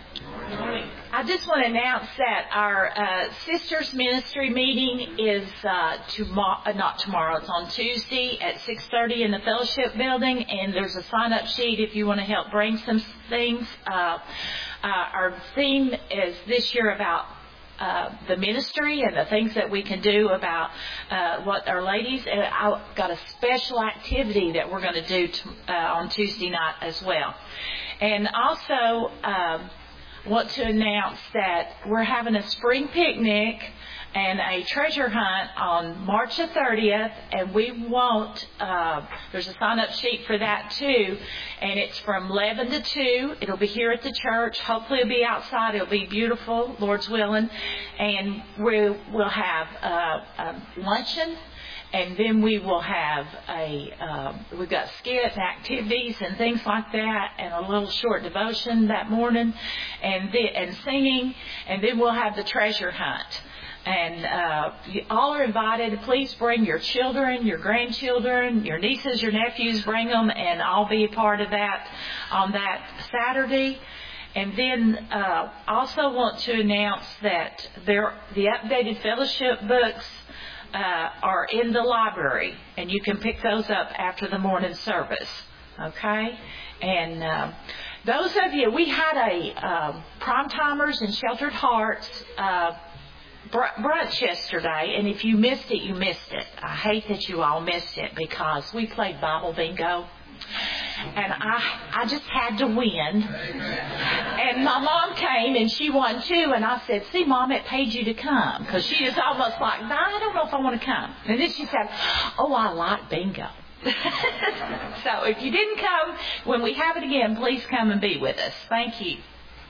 I just want to announce that our Sisters Ministry meeting is not tomorrow. It's on Tuesday at 6:30 in the Fellowship Building, and there's a sign-up sheet if you want to help bring some things. Our theme is this year about the ministry and the things that we can do about what our ladies. And I've got a special activity that we're going to do on Tuesday night as well. And also want to announce that we're having a spring picnic and a treasure hunt on March the 30th, and we want, there's a sign-up sheet for that too, and it's from 11 to 2. It'll be here at the church. Hopefully it'll be outside. It'll be beautiful, Lord's willing, and we'll have a luncheon. And then we will have we've got skits, activities, and things like that, and a little short devotion that morning, and singing, and then we'll have the treasure hunt. And you all are invited. Please bring your children, your grandchildren, your nieces, your nephews. Bring them, and I'll be a part of that on that Saturday. And then also want to announce that the updated fellowship books are in the library, and you can pick those up after the morning service. Okay? And those of you, we had a Prime Timers and Sheltered Hearts brunch yesterday, and if you missed it, you missed it. I hate that you all missed it because we played Bible bingo. And I just had to win. And my mom came and she won too. And I said, see, Mom, it paid you to come. Because she was almost like, no, I don't know if I want to come. And then she said, oh, I like bingo. So if you didn't come, when we have it again, please come and be with us. Thank you.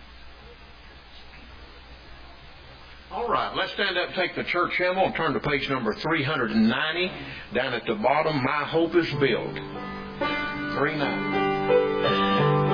All right, let's stand up and take the church hymn. We'll turn to page number 390. Down at the bottom, My Hope is Built. 390.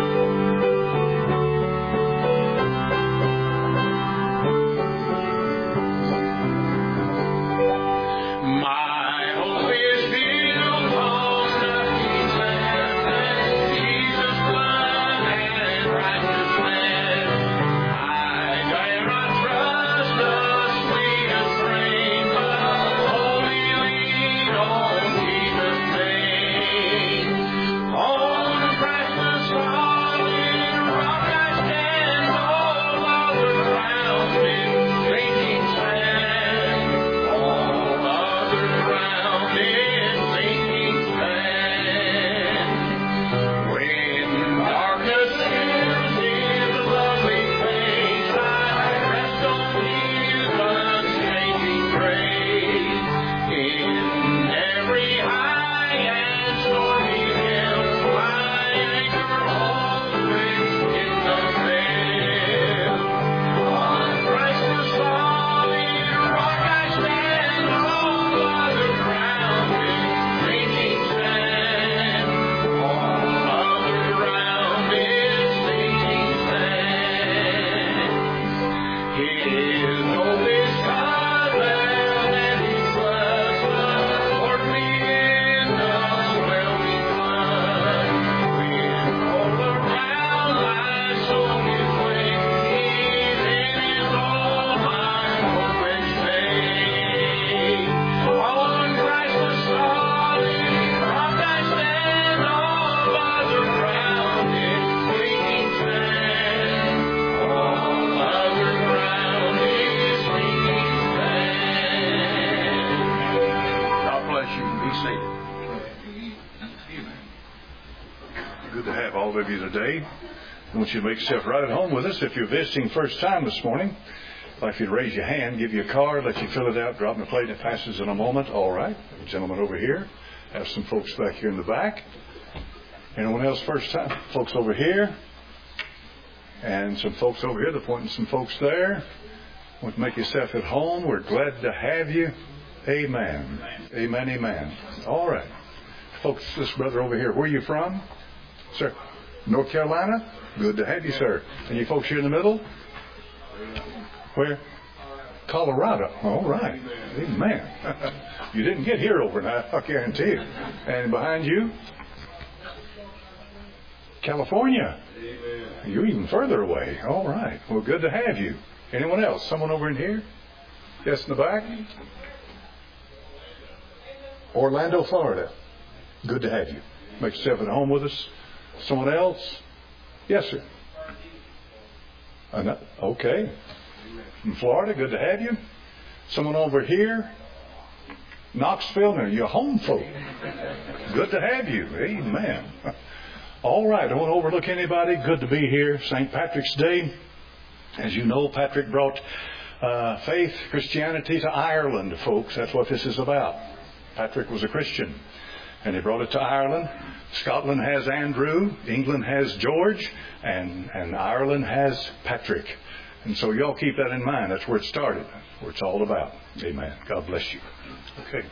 I want you to make yourself right at home with us. If you're visiting first time this morning, if you'd raise your hand, give you a card, let you fill it out, drop in the plate, and it passes in a moment. All right. Gentleman over here. Have some folks back here in the back. Anyone else first time? Folks over here. And some folks over here. They're pointing some folks there. Want to make yourself at home. We're glad to have you. Amen. Amen, amen. All right. Folks, this brother over here, where are you from? Sir? North Carolina? Good to have you, sir. And you folks here in the middle? Where? Colorado. All right. Amen. You didn't get here overnight, I guarantee you. And behind you? California. You're even further away. All right. Well, good to have you. Anyone else? Someone over in here? Yes, in the back? Orlando, Florida. Good to have you. Make yourself at home with us. Someone else? Yes, sir. Okay. From Florida, good to have you. Someone over here? Knoxville, now you're home folk. Good to have you. Amen. All right. I don't want to overlook anybody. Good to be here. St. Patrick's Day. As you know, Patrick brought faith, Christianity to Ireland, folks. That's what this is about. Patrick was a Christian, and he brought it to Ireland. Scotland has Andrew, England has George, and Ireland has Patrick. And so y'all keep that in mind. That's where it started, where it's all about. Amen. God bless you. Okay.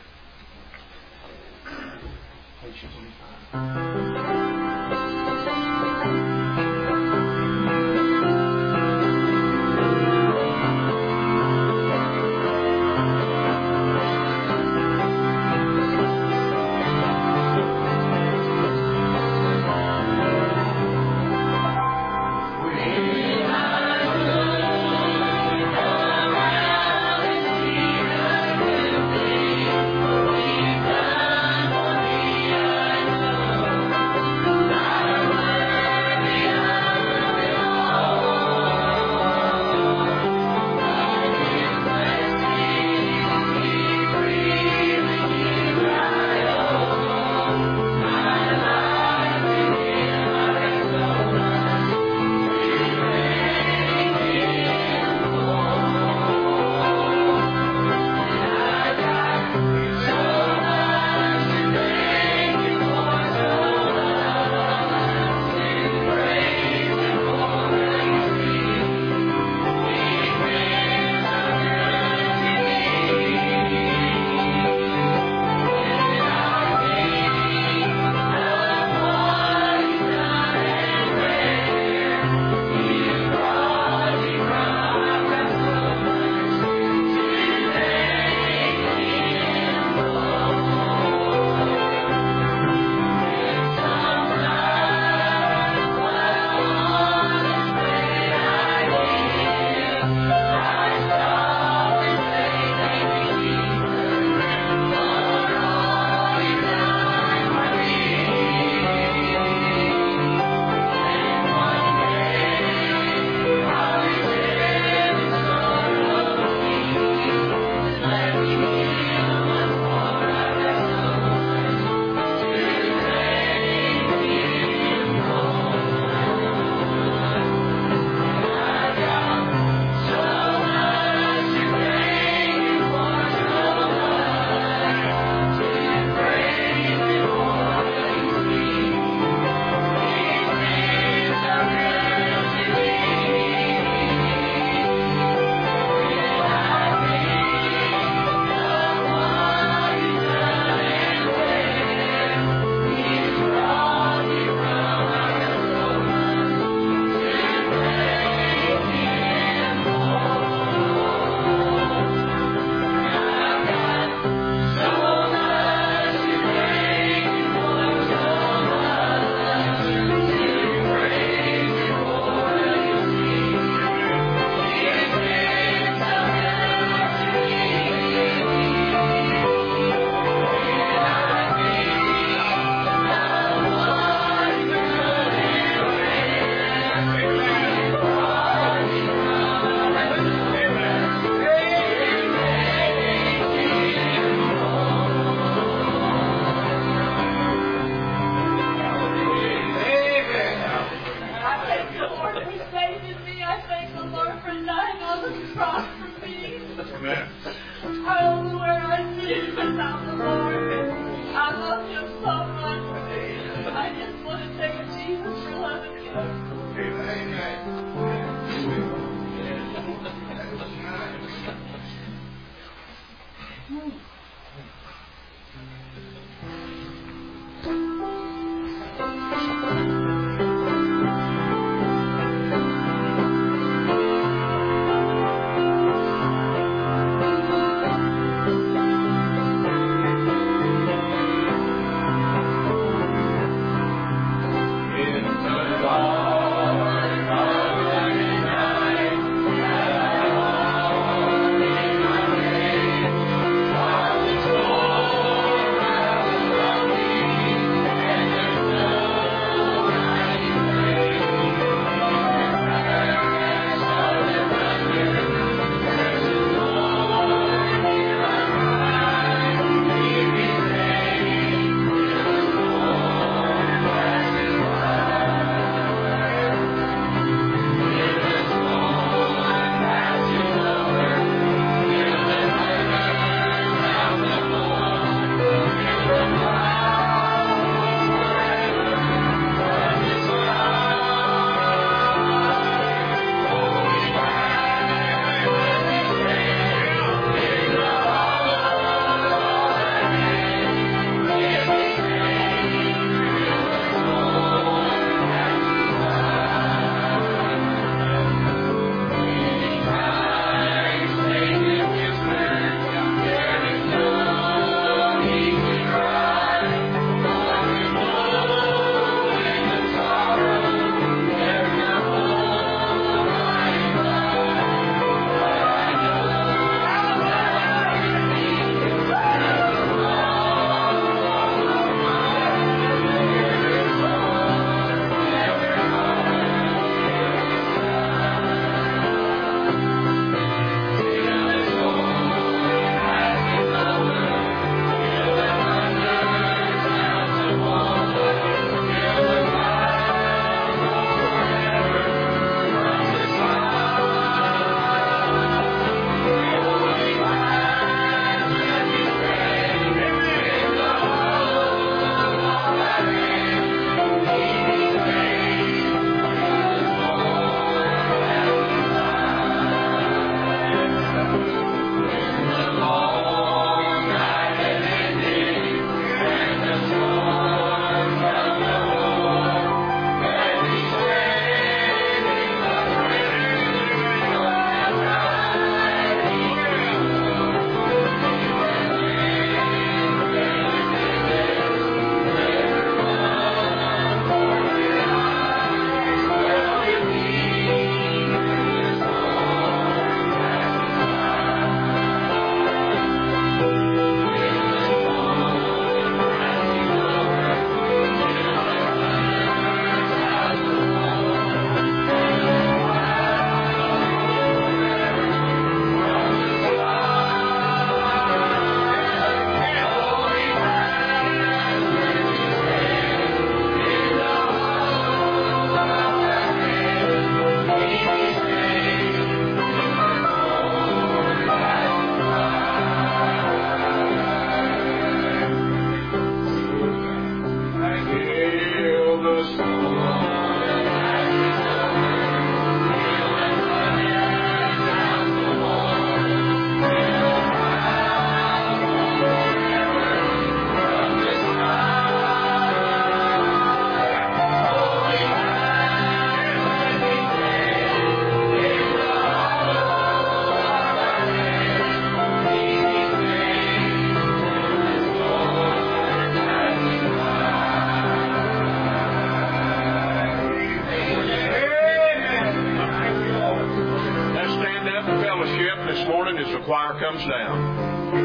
Choir comes down.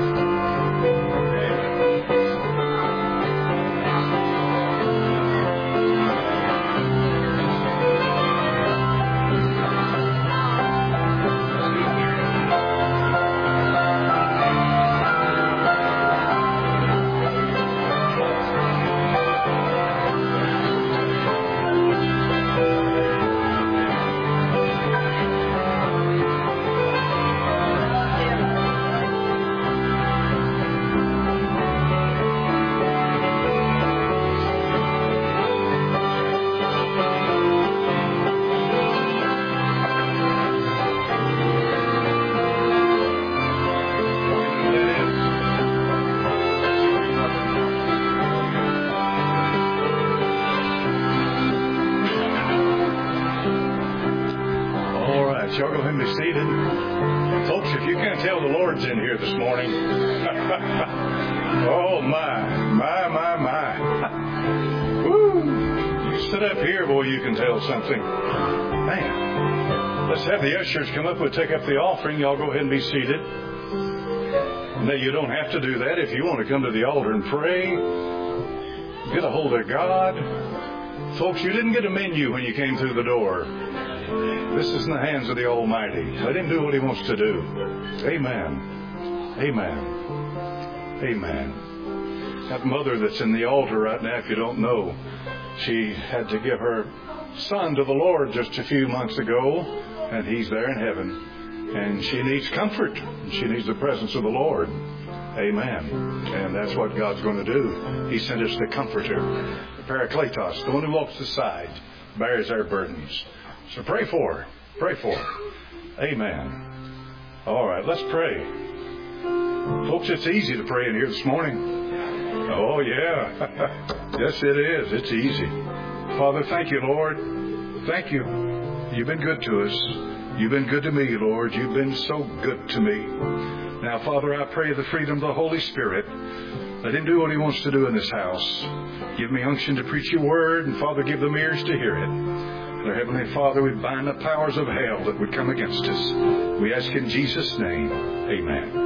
Y'all go ahead and be seated. Folks, if you can't tell, the Lord's in here this morning. Oh, my. Woo. You sit up here, boy, you can tell something. Man. Let's have the ushers come up. We'll take up the offering. Y'all go ahead and be seated. Now, you don't have to do that. If you want to come to the altar and pray, get a hold of God. Folks, you didn't get a menu when you came through the door. This is in the hands of the Almighty. Let Him do what He wants to do. Amen. Amen. Amen. That mother that's in the altar right now, if you don't know, she had to give her son to the Lord just a few months ago, and he's there in heaven. And she needs comfort. She needs the presence of the Lord. Amen. And that's what God's going to do. He sent us the Comforter, the Parakletos, the one who walks aside, bears our burdens. So pray for her. Pray for her. Amen. All right, let's pray. Folks, it's easy to pray in here this morning. Oh, yeah. Yes, it is. It's easy. Father, thank you, Lord. Thank you. You've been good to us. You've been good to me, Lord. You've been so good to me. Now, Father, I pray the freedom of the Holy Spirit. Let Him do what He wants to do in this house. Give me unction to preach your word, and Father, give them ears to hear it. Dear Heavenly Father, we bind the powers of hell that would come against us. We ask in Jesus' name, amen.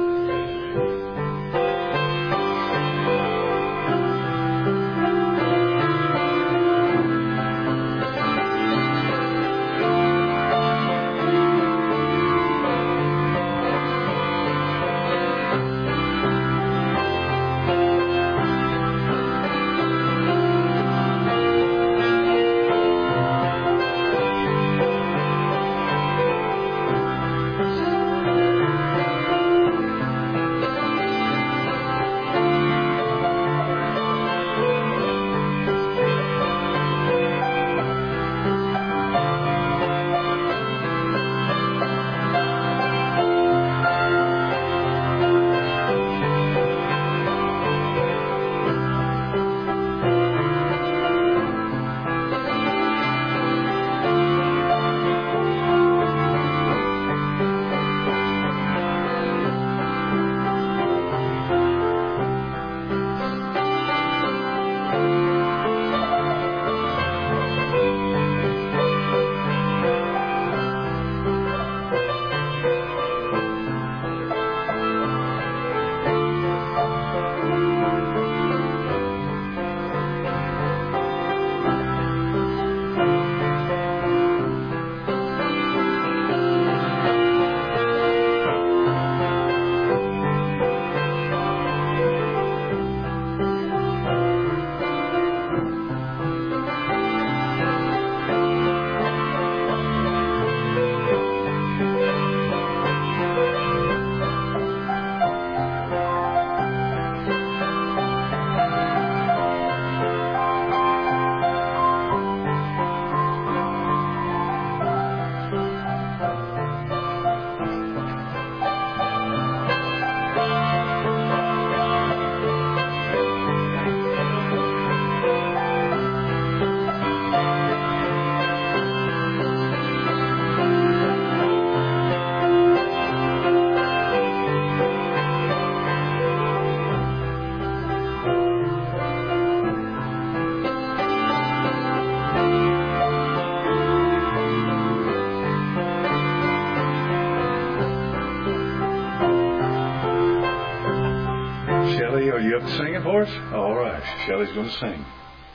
yours? All right. Shelley's going to sing.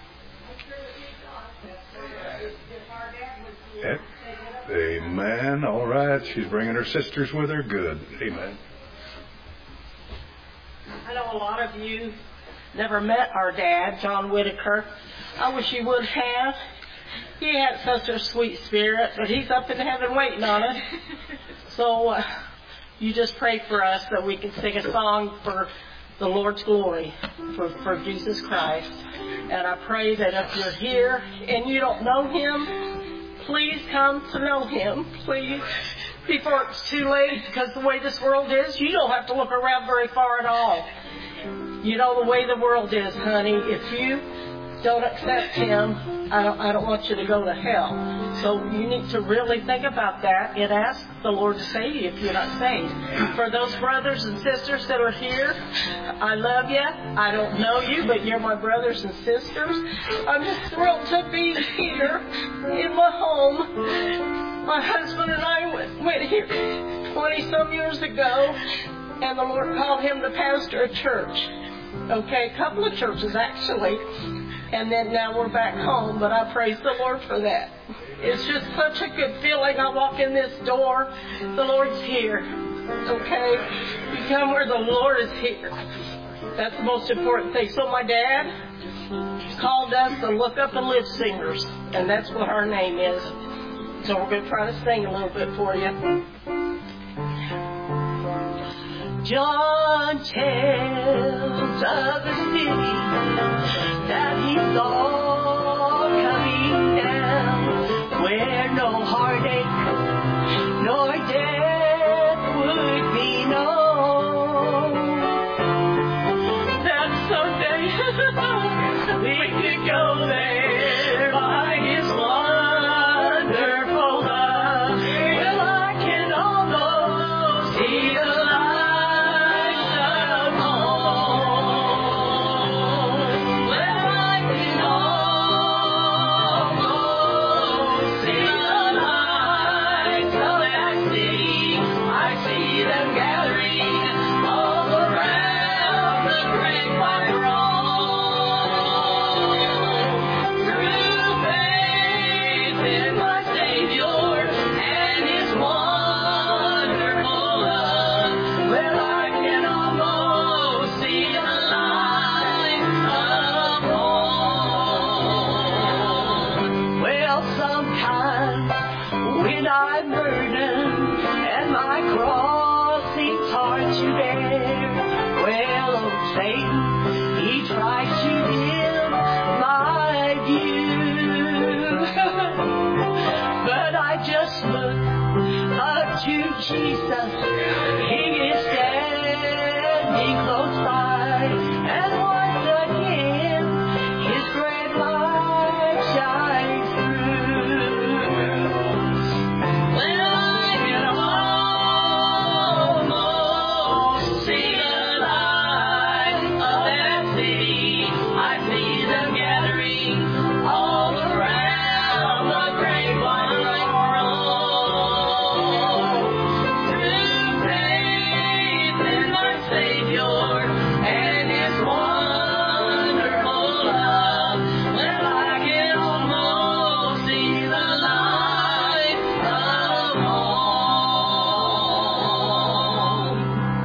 Amen. All right. She's bringing her sisters with her. Good. Amen. I know a lot of you never met our dad, John Whitaker. I wish you would have. He had such a sweet spirit, but he's up in heaven waiting on us. So you just pray for us that we can sing a song for the Lord's glory, for Jesus Christ. And I pray that if you're here and you don't know Him, please come to know Him, please, before it's too late, because the way this world is, you don't have to look around very far at all. You know the way the world is, honey. If you don't accept Him, I don't want you to go to hell. So you need to really think about that and ask the Lord to save you if you're not saved. For those brothers and sisters that are here, I love you. I don't know you, but you're my brothers and sisters. I'm just thrilled to be here in my home. My husband and I went here 20-some years ago, and the Lord called him to pastor a church. Okay, a couple of churches actually. And then now we're back home, but I praise the Lord for that. It's just such a good feeling. I walk in this door, the Lord's here. Okay? You come where the Lord is here. That's the most important thing. So my dad called us to look up and live singers, and that's what our name is. So we're going to try to sing a little bit for you. John tells of the city that he saw coming down, where no heartache nor death would be known. That someday we could go there by His wonderful love. Well, I can almost see the lights of home. Well, I can almost see the lights of that city. I see them gathering all around the great white throne. Through faith in my Savior and His wonderful love, well, I can almost see the light of home. Well, sometimes when I'm burdened and my cross seems hard to bear, well, oh, Satan, he tries to dim my view. But I just look up to Jesus. He is standing close by, and once again His great light shines through. Well, I can almost see the light of that city. I see them gathering all around the great white throne. Through faith in my Savior and His wonderful love, well, I can almost see the light of home.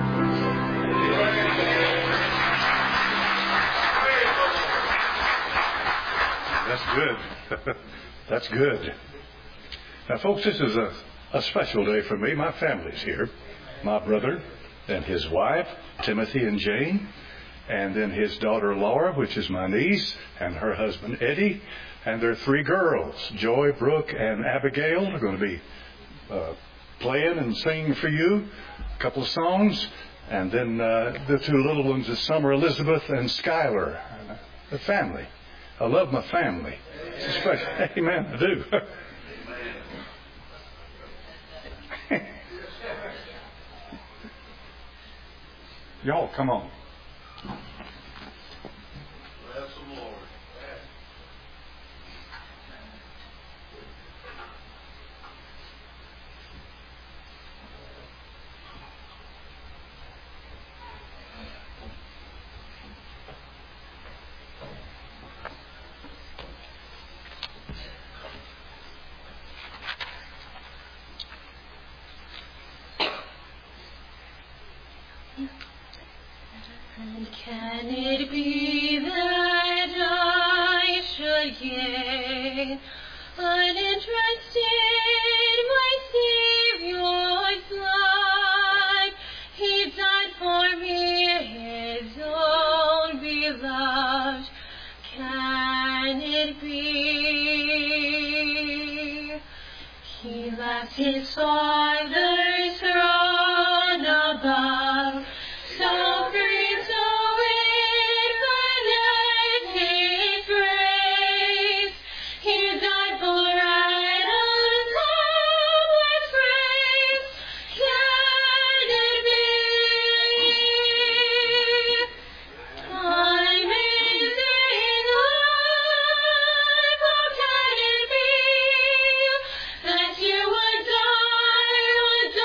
That's good. That's good. Now, folks, this is a special day for me. My family's here. My brother and his wife, Timothy and Jane, and then his daughter Laura, which is my niece, and her husband Eddie, and their three girls, Joy, Brooke, and Abigail. They're going to be playing and singing for you a couple of songs. And then the two little ones is Summer Elizabeth and Skylar. The family. I love my family. It's special. Amen. I do. Y'all, come on. Bless the Lord. And can it be that I should gain uninterested my Savior's life? He died for me, His own beloved. Can it be? He left His Father's throne above, so free to infinite grace. He died for Adam's helpless race. Can it be? Amazing life, how can it be that you would die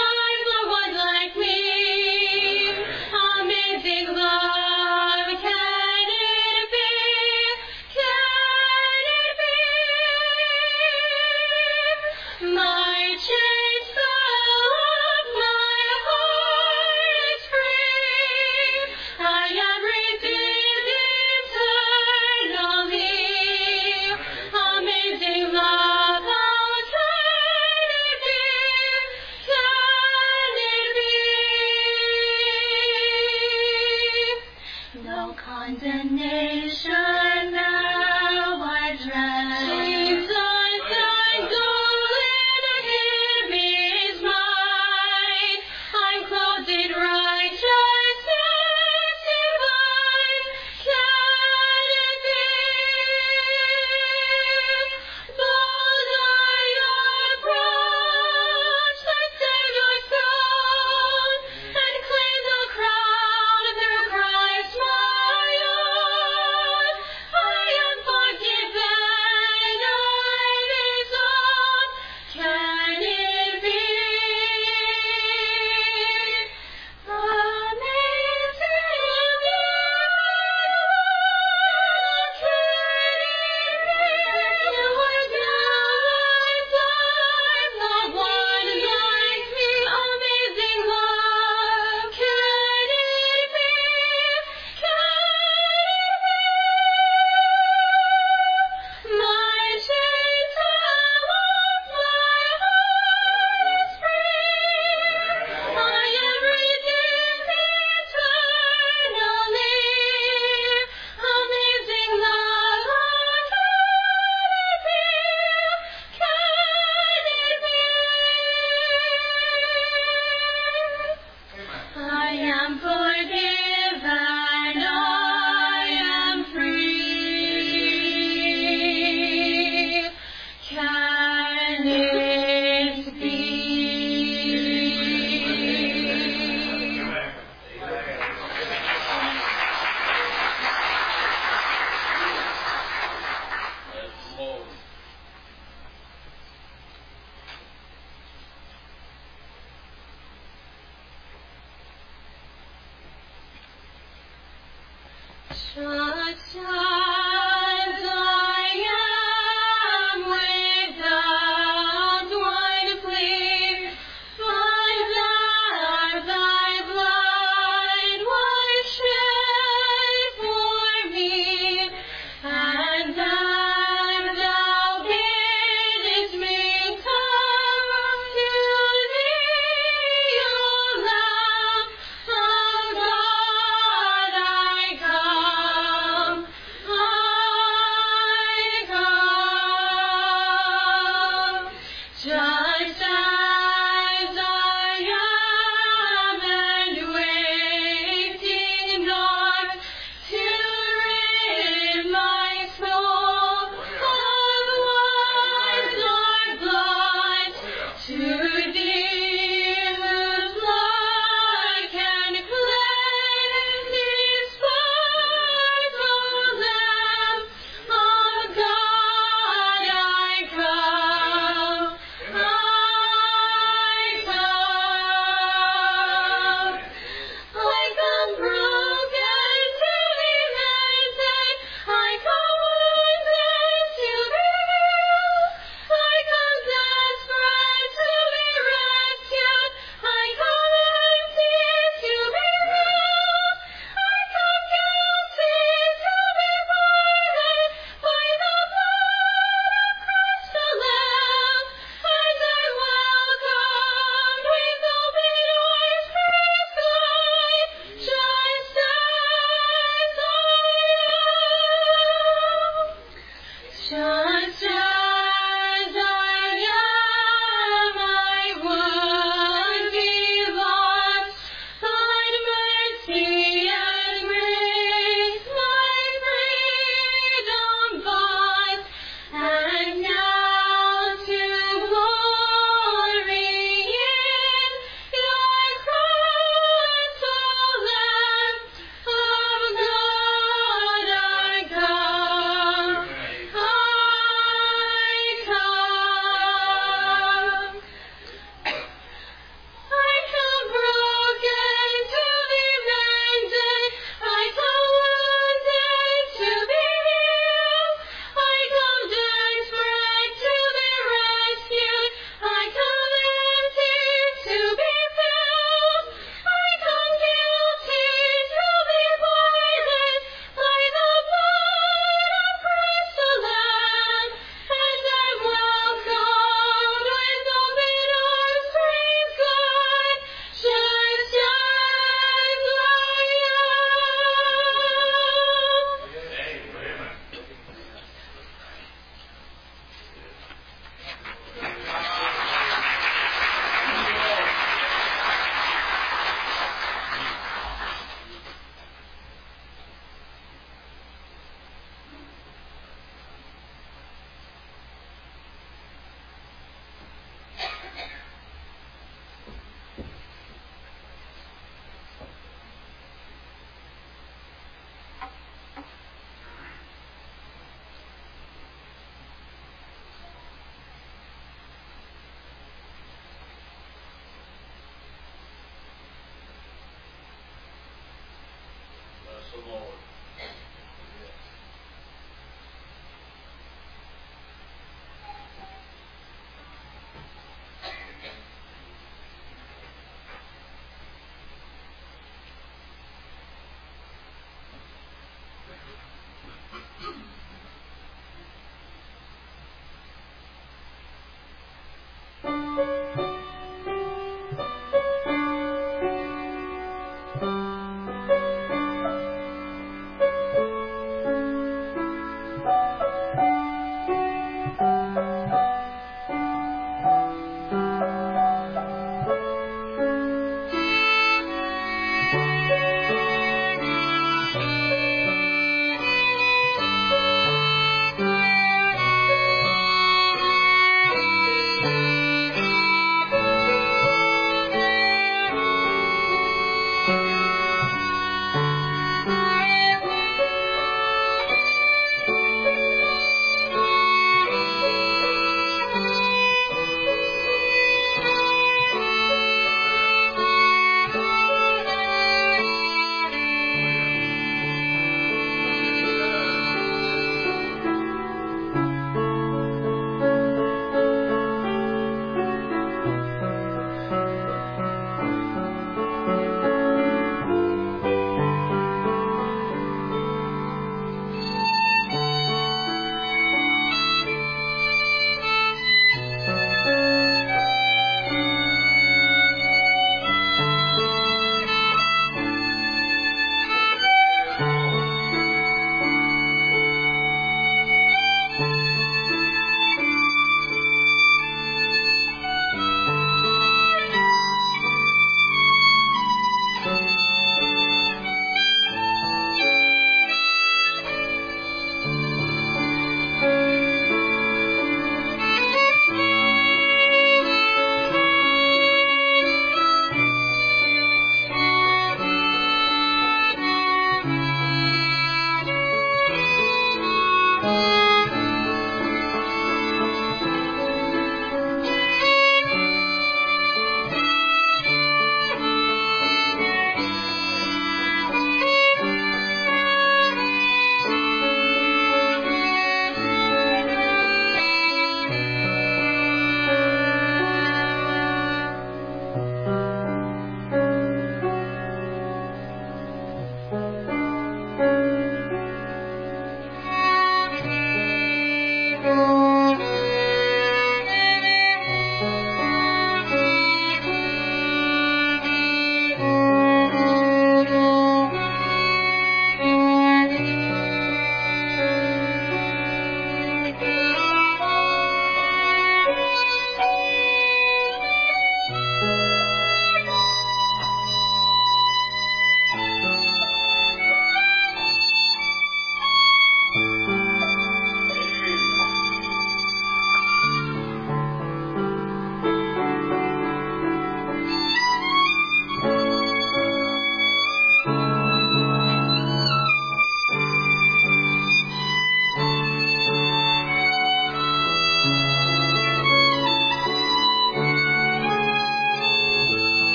Just as I am, I would be lost, but mercy and grace my freedom bought, and now to glory in your cross, O Lamb of God, I come. I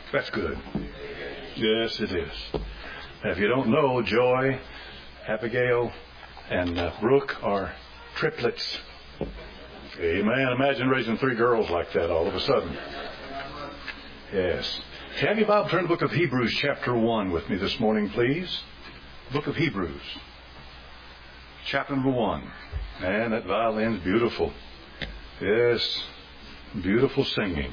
That's good. Yes, it is. Now, if you don't know, Joy, Abigail, and Brooke are triplets. Amen. Imagine raising 3 girls like that all of a sudden. Yes. If you have your Bible, turn to the book of Hebrews chapter 1 with me this morning, please. Book of Hebrews, chapter number 1. Man, that violin's beautiful. Yes, beautiful singing.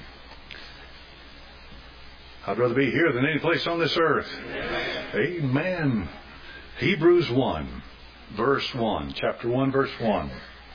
I'd rather be here than any place on this earth. Amen. Hebrews 1, verse 1. Chapter 1, verse 1.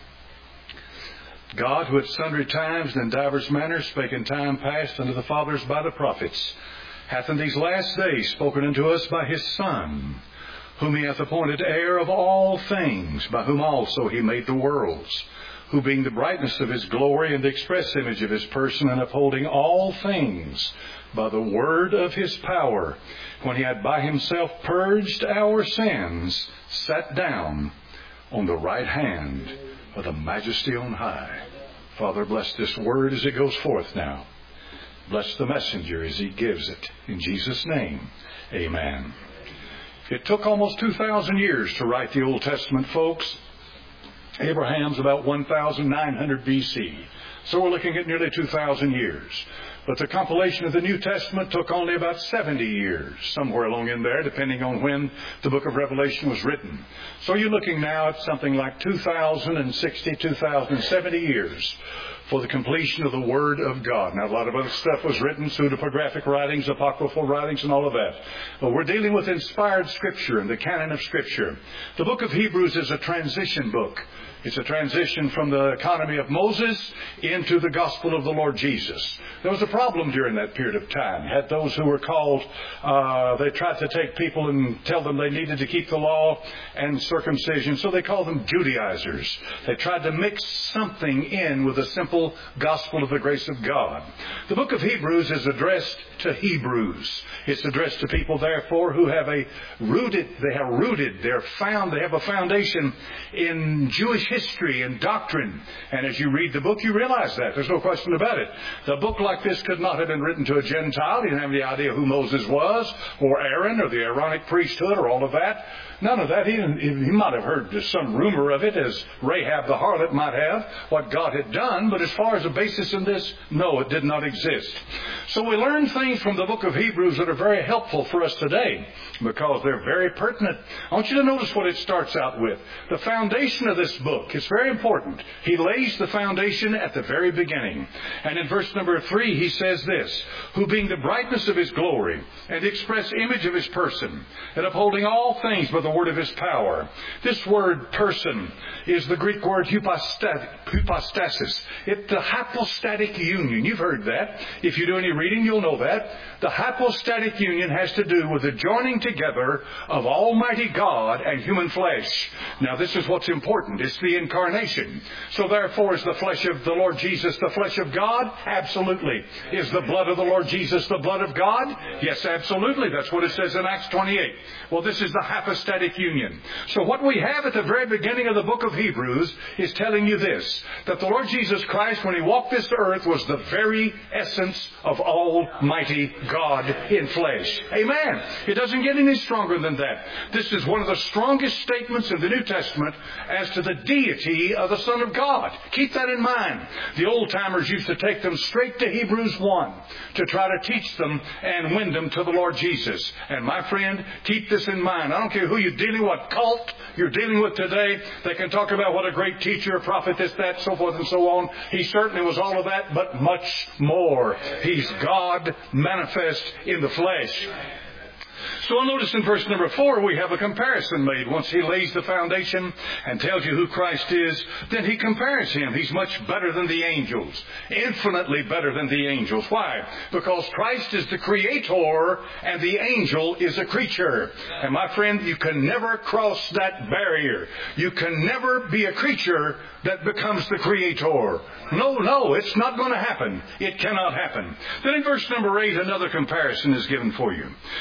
God, who at sundry times and in divers manners spake in time past unto the fathers by the prophets, hath in these last days spoken unto us by His Son, whom He hath appointed heir of all things, by whom also He made the worlds, who being the brightness of His glory and the express image of His person, and upholding all things by the word of His power, when He had by Himself purged our sins, sat down on the right hand of the Majesty on high. Father, bless this word as it goes forth now. Bless the messenger as he gives it. In Jesus' name, amen. It took almost 2,000 years to write the Old Testament, folks. Abraham's about 1,900 BC. So we're looking at nearly 2,000 years. But the compilation of the New Testament took only about 70 years, somewhere along in there, depending on when the book of Revelation was written. So you're looking now at something like 2,060, 2,070 years for the completion of the Word of God. Now, a lot of other stuff was written, pseudepigraphic writings, apocryphal writings, and all of that. But we're dealing with inspired Scripture and the canon of Scripture. The book of Hebrews is a transition book. It's a transition from the economy of Moses into the gospel of the Lord Jesus. There was a problem during that period of time. Had those who were called, they tried to take people and tell them they needed to keep the law and circumcision, so they called them Judaizers. They tried to mix something in with the simple gospel of the grace of God. The book of Hebrews is addressed to Hebrews. It's addressed to people, therefore, who have they have a foundation in Jewish history and doctrine. And as you read the book, you realize that. There's no question about it. The book like this could not have been written to a Gentile. He didn't have any idea who Moses was, or Aaron, or the Aaronic priesthood, or all of that. None of that. He might have heard some rumor of it, as Rahab the harlot might have, what God had done. But as far as a basis in this, no, it did not exist. So we learn things from the book of Hebrews that are very helpful for us today, because they're very pertinent. I want you to notice what it starts out with. The foundation of this book is very important. He lays the foundation at the very beginning. And in verse number 3, he says this: who being the brightness of His glory and the express image of His person, and upholding all things by the word of His power. This word person is the Greek word hypostasis. It's the hypostatic union. You've heard that. If you do any reading, you'll know that. The hypostatic union has to do with the joining together of Almighty God and human flesh. Now, this is what's important. It's the incarnation. So therefore, is the flesh of the Lord Jesus the flesh of God? Absolutely. Is the blood of the Lord Jesus the blood of God? Yes, absolutely. That's what it says in Acts 28. Well, this is the hypostatic union. So what we have at the very beginning of the book of Hebrews is telling you this: that the Lord Jesus Christ, when He walked this earth, was the very essence of Almighty God in flesh. Amen. It doesn't get any stronger than that. This is one of the strongest statements in the New Testament as to the deity of the Son of God. Keep that in mind. The old-timers used to take them straight to Hebrews 1 to try to teach them and win them to the Lord Jesus. And my friend, keep this in mind. I don't care who you're dealing with, what cult you're dealing with today. They can talk about what a great teacher, a prophet, this, that, so forth and so on. He certainly was all of that, but much more. He's God manifest in the flesh. So I'll notice in verse number 4 we have a comparison made. Once he lays the foundation and tells you who Christ is, then he compares him. He's much better than the angels. Infinitely better than the angels. Why? Because Christ is the creator and the angel is a creature. And my friend, you can never cross that barrier. You can never be a creature that becomes the creator. No, it's not going to happen. It cannot happen. Then in verse number 8, another comparison is given for you. And it says,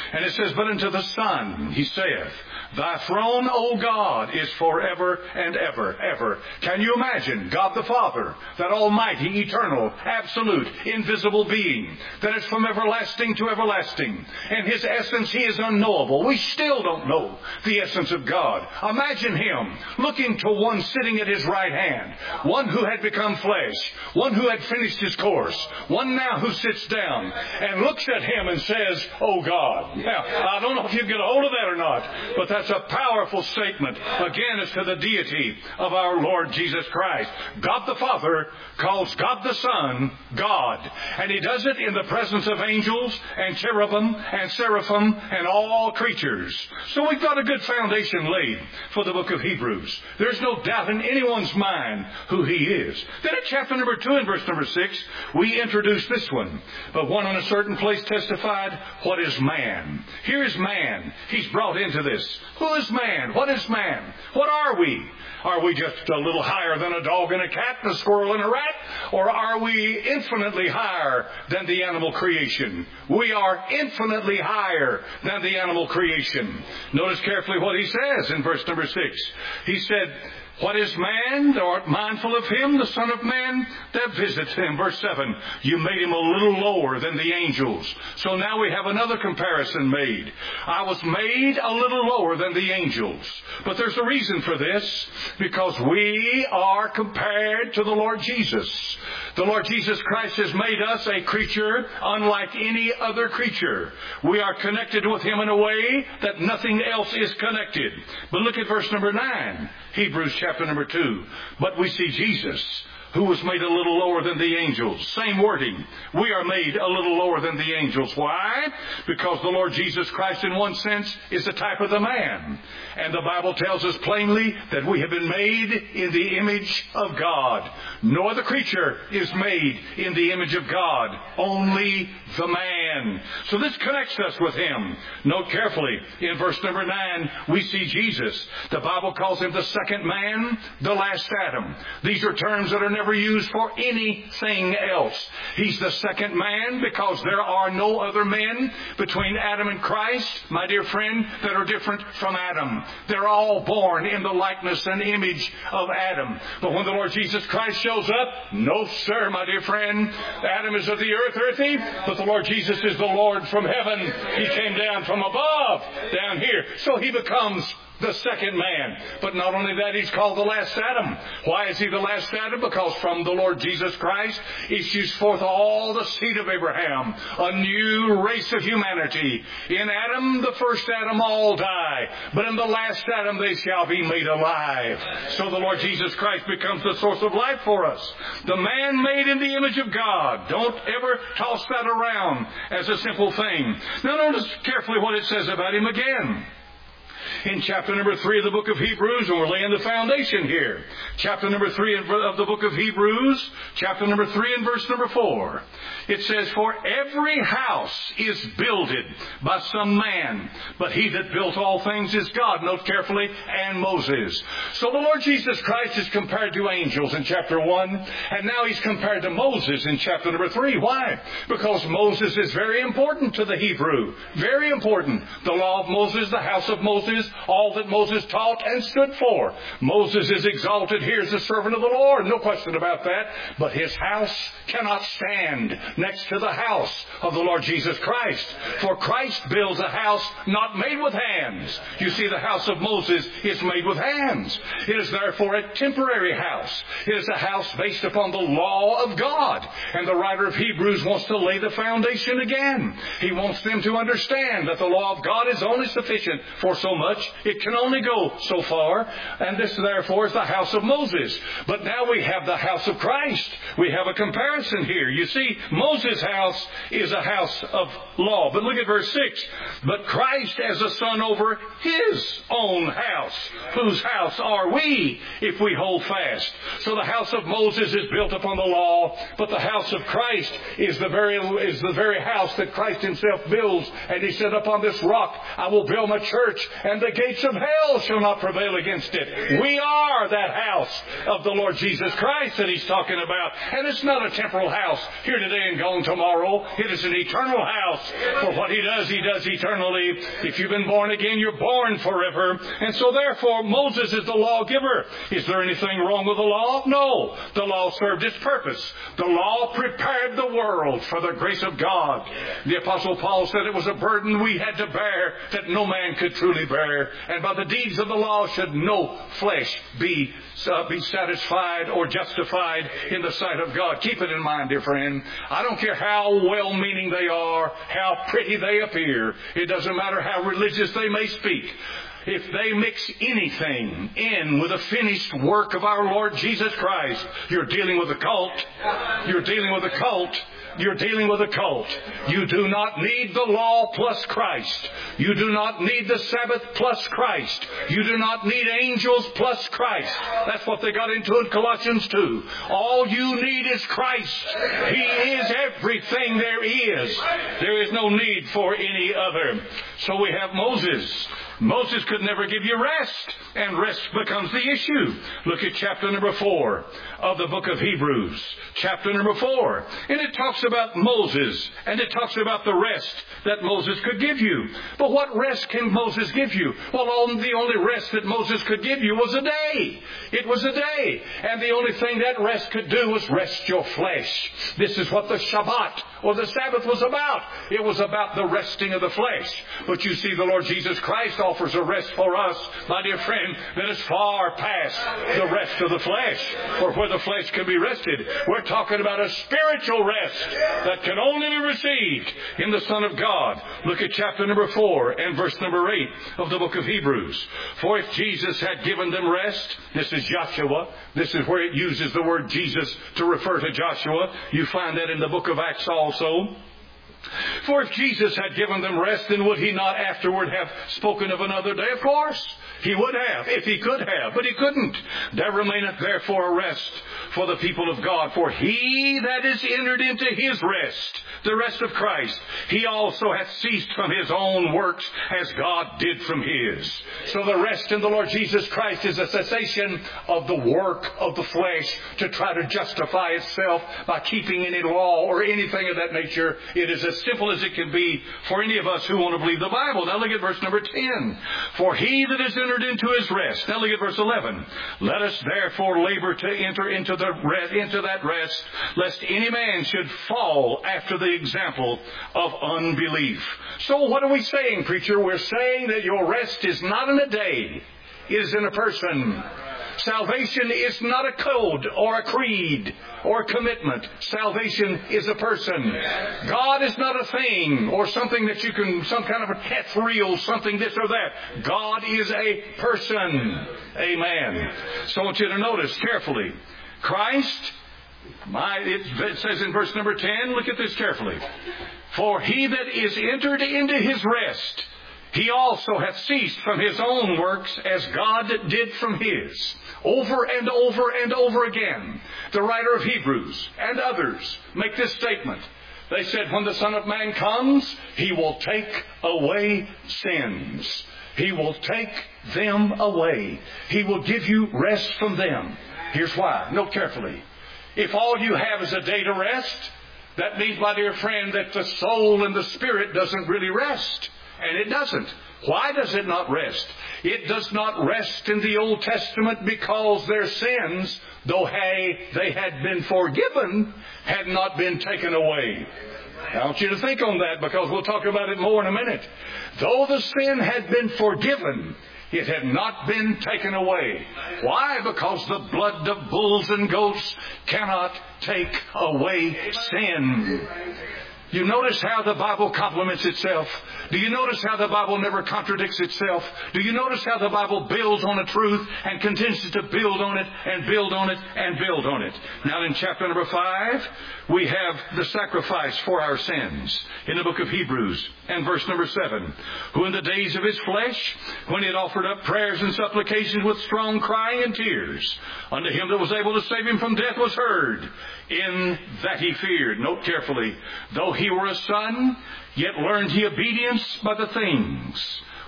says, but unto the Son he saith, Thy throne, O God, is forever and ever, ever. Can you imagine God the Father, that almighty, eternal, absolute, invisible being, that is from everlasting to everlasting? In His essence, He is unknowable. We still don't know the essence of God. Imagine Him looking to one sitting at His right hand, one who had become flesh, one who had finished His course, one now who sits down and looks at Him and says, Oh God. Now, I don't know if you get a hold of that or not, but that's a powerful statement, again, as to the deity of our Lord Jesus Christ. God the Father calls God the Son God. And He does it in the presence of angels and cherubim and seraphim and all creatures. So we've got a good foundation laid for the book of Hebrews. There's no doubt in anyone's mind who He is. Then at chapter number 2 and verse number 6, we introduce this one. But one in a certain place testified, what is man? Here is man. He's brought into this. Who is man? What is man? What are we? Are we just a little higher than a dog and a cat, a squirrel and a rat? Or are we infinitely higher than the animal creation? We are infinitely higher than the animal creation. Notice carefully what he says in verse number 6. He said, what is man? Thou art mindful of him, the Son of Man, that visits him. Verse 7, you made him a little lower than the angels. So now we have another comparison made. I was made a little lower than the angels. But there's a reason for this, because we are compared to the Lord Jesus. The Lord Jesus Christ has made us a creature unlike any other creature. We are connected with Him in a way that nothing else is connected. But look at verse number 9, Hebrews chapter number 2. But we see Jesus, who was made a little lower than the angels. Same wording. We are made a little lower than the angels. Why? Because the Lord Jesus Christ, in one sense, is the type of the man. And the Bible tells us plainly that we have been made in the image of God. No other creature is made in the image of God. Only the man. So this connects us with Him. Note carefully, in verse number 9, we see Jesus. The Bible calls Him the second man, the last Adam. These are terms that are never used for anything else. He's the second man because there are no other men between Adam and Christ, my dear friend, that are different from Adam. They're all born in the likeness and image of Adam. But when the Lord Jesus Christ shows up, no sir, my dear friend, Adam is of the earth, earthy, but the Lord Jesus is the Lord from heaven. He came down from above, down here. So He becomes the second man. But not only that, He's called the last Adam. Why is He the last Adam? Because from the Lord Jesus Christ issues forth all the seed of Abraham, a new race of humanity. In Adam, the first Adam, all die. But in the last Adam, they shall be made alive. So the Lord Jesus Christ becomes the source of life for us. The man made in the image of God. Don't ever toss that around as a simple thing. Now notice carefully what it says about Him again. In chapter number 3 of the book of Hebrews, and we're laying the foundation here. Chapter number 3 of the book of Hebrews, chapter number 3 and verse number 4. It says, for every house is builded by some man, but He that built all things is God. Note carefully, and Moses. So the Lord Jesus Christ is compared to angels in chapter 1, and now He's compared to Moses in chapter number 3. Why? Because Moses is very important to the Hebrew. Very important. The law of Moses, the house of Moses, all that Moses taught and stood for. Moses is exalted here as the servant of the Lord. No question about that. But his house cannot stand next to the house of the Lord Jesus Christ. For Christ builds a house not made with hands. You see, the house of Moses is made with hands. It is therefore a temporary house. It is a house based upon the law of God. And the writer of Hebrews wants to lay the foundation again. He wants them to understand that the law of God is only sufficient for so much. It can only go so far. And this, therefore, is the house of Moses. But now we have the house of Christ. We have a comparison here. You see, Moses' house is a house of law. But look at verse 6. But Christ as a son over His own house. Whose house are we if we hold fast? So the house of Moses is built upon the law, but the house of Christ is the very house that Christ Himself builds. And He said, upon this rock I will build my church, and the the gates of hell shall not prevail against it. We are that house of the Lord Jesus Christ that He's talking about. And it's not a temporal house here today and gone tomorrow. It is an eternal house. For what He does eternally. If you've been born again, you're born forever. And so therefore, Moses is the lawgiver. Is there anything wrong with the law? No. The law served its purpose. The law prepared the world for the grace of God. The Apostle Paul said it was a burden we had to bear that no man could truly bear. And by the deeds of the law should no flesh be satisfied or justified in the sight of God. Keep it in mind, dear friend. I don't care how well-meaning they are, how pretty they appear. It doesn't matter how religious they may speak. If they mix anything in with the finished work of our Lord Jesus Christ, you're dealing with a cult. You're dealing with a cult. You're dealing with a cult. You do not need the law plus Christ. You do not need the Sabbath plus Christ. You do not need angels plus Christ. That's what they got into in Colossians 2. All you need is Christ. He is everything there is. There is no need for any other. So we have Moses. Moses could never give you rest, and rest becomes the issue. Look at chapter number 4 of the book of Hebrews. Chapter number 4. And it talks about Moses, and it talks about the rest that Moses could give you. But what rest can Moses give you? Well, the only rest that Moses could give you was a day. It was a day. And the only thing that rest could do was rest your flesh. This is what the Shabbat or the Sabbath was about. It was about the resting of the flesh. But you see, the Lord Jesus Christ offers a rest for us, my dear friend, that is far past the rest of the flesh, or where the flesh can be rested. We're talking about a spiritual rest that can only be received in the Son of God. Look at chapter number 4 and verse number 8 of the book of Hebrews. For if Jesus had given them rest, this is Joshua. This is where it uses the word Jesus to refer to Joshua. You find that in the book of Acts also. For if Jesus had given them rest, then would He not afterward have spoken of another day? Of course, He would have, if He could have, but He couldn't. There remaineth therefore a rest for the people of God. For he that is entered into His rest, the rest of Christ, he also hath ceased from his own works as God did from His. So the rest in the Lord Jesus Christ is a cessation of the work of the flesh to try to justify itself by keeping any law or anything of that nature. It is as simple as it can be for any of us who want to believe the Bible. Now look at verse number 10. For he that is entered into His rest. Now look at verse 11. Let us therefore labor to enter into that rest, lest any man should fall after the example of unbelief. So what are we saying, preacher? We're saying that your rest is not in a day. It is in a person. Salvation is not a code or a creed or a commitment. Salvation is a person. God is not a thing or something that you can, some kind of a ethereal, something this or that. God is a person. Amen. So I want you to notice carefully. Christ, it says in verse number 10, look at this carefully. For he that is entered into His rest, he also hath ceased from his own works as God did from His. Over and over and over again, the writer of Hebrews and others make this statement. They said, when the Son of Man comes, He will take away sins. He will take them away. He will give you rest from them. Here's why. Note carefully. If all you have is a day to rest, that means, my dear friend, that the soul and the spirit doesn't really rest. And it doesn't. Why does it not rest? It does not rest in the Old Testament because their sins, though they had been forgiven, had not been taken away. I want you to think on that because we'll talk about it more in a minute. Though the sin had been forgiven, it had not been taken away. Why? Because the blood of bulls and goats cannot take away sin. You notice how the Bible complements itself? Do you notice how the Bible never contradicts itself? Do you notice how the Bible builds on a truth and continues to build on it and build on it and build on it? Now in chapter number 5, we have the sacrifice for our sins in the book of Hebrews and verse number 7. Who in the days of His flesh, when He had offered up prayers and supplications with strong crying and tears, unto Him that was able to save him from death was heard, in that He feared. Note carefully. Though He were a son, yet learned He obedience by the things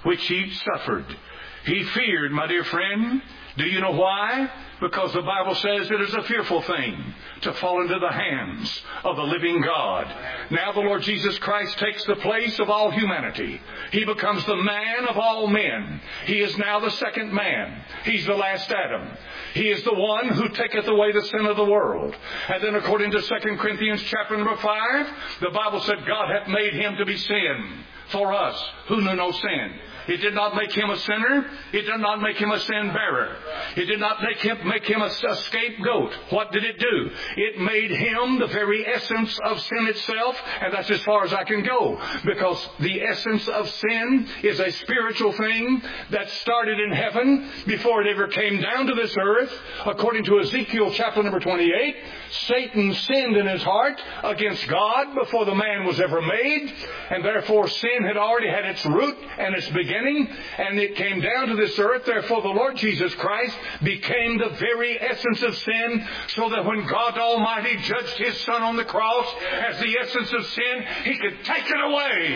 which he suffered. He feared, my dear friend. Do you know why? Because the Bible says it is a fearful thing to fall into the hands of the living God. Now the Lord Jesus Christ takes the place of all humanity. He becomes the man of all men. He is now the second man. He's the last Adam. He is the one who taketh away the sin of the world. And then according to 2 Corinthians chapter number 5, the Bible said God hath made him to be sin for us who knew no sin. It did not make him a sinner. It did not make him a sin bearer. It did not make him a scapegoat. What did it do? It made him the very essence of sin itself, and that's as far as I can go. Because the essence of sin is a spiritual thing that started in heaven before it ever came down to this earth. According to Ezekiel chapter number 28, Satan sinned in his heart against God before the man was ever made, and therefore sin had already had its root and its beginning, and it came down to this earth. Therefore the Lord Jesus Christ became the very essence of sin, so that when God Almighty judged His Son on the cross as the essence of sin, He could take it away.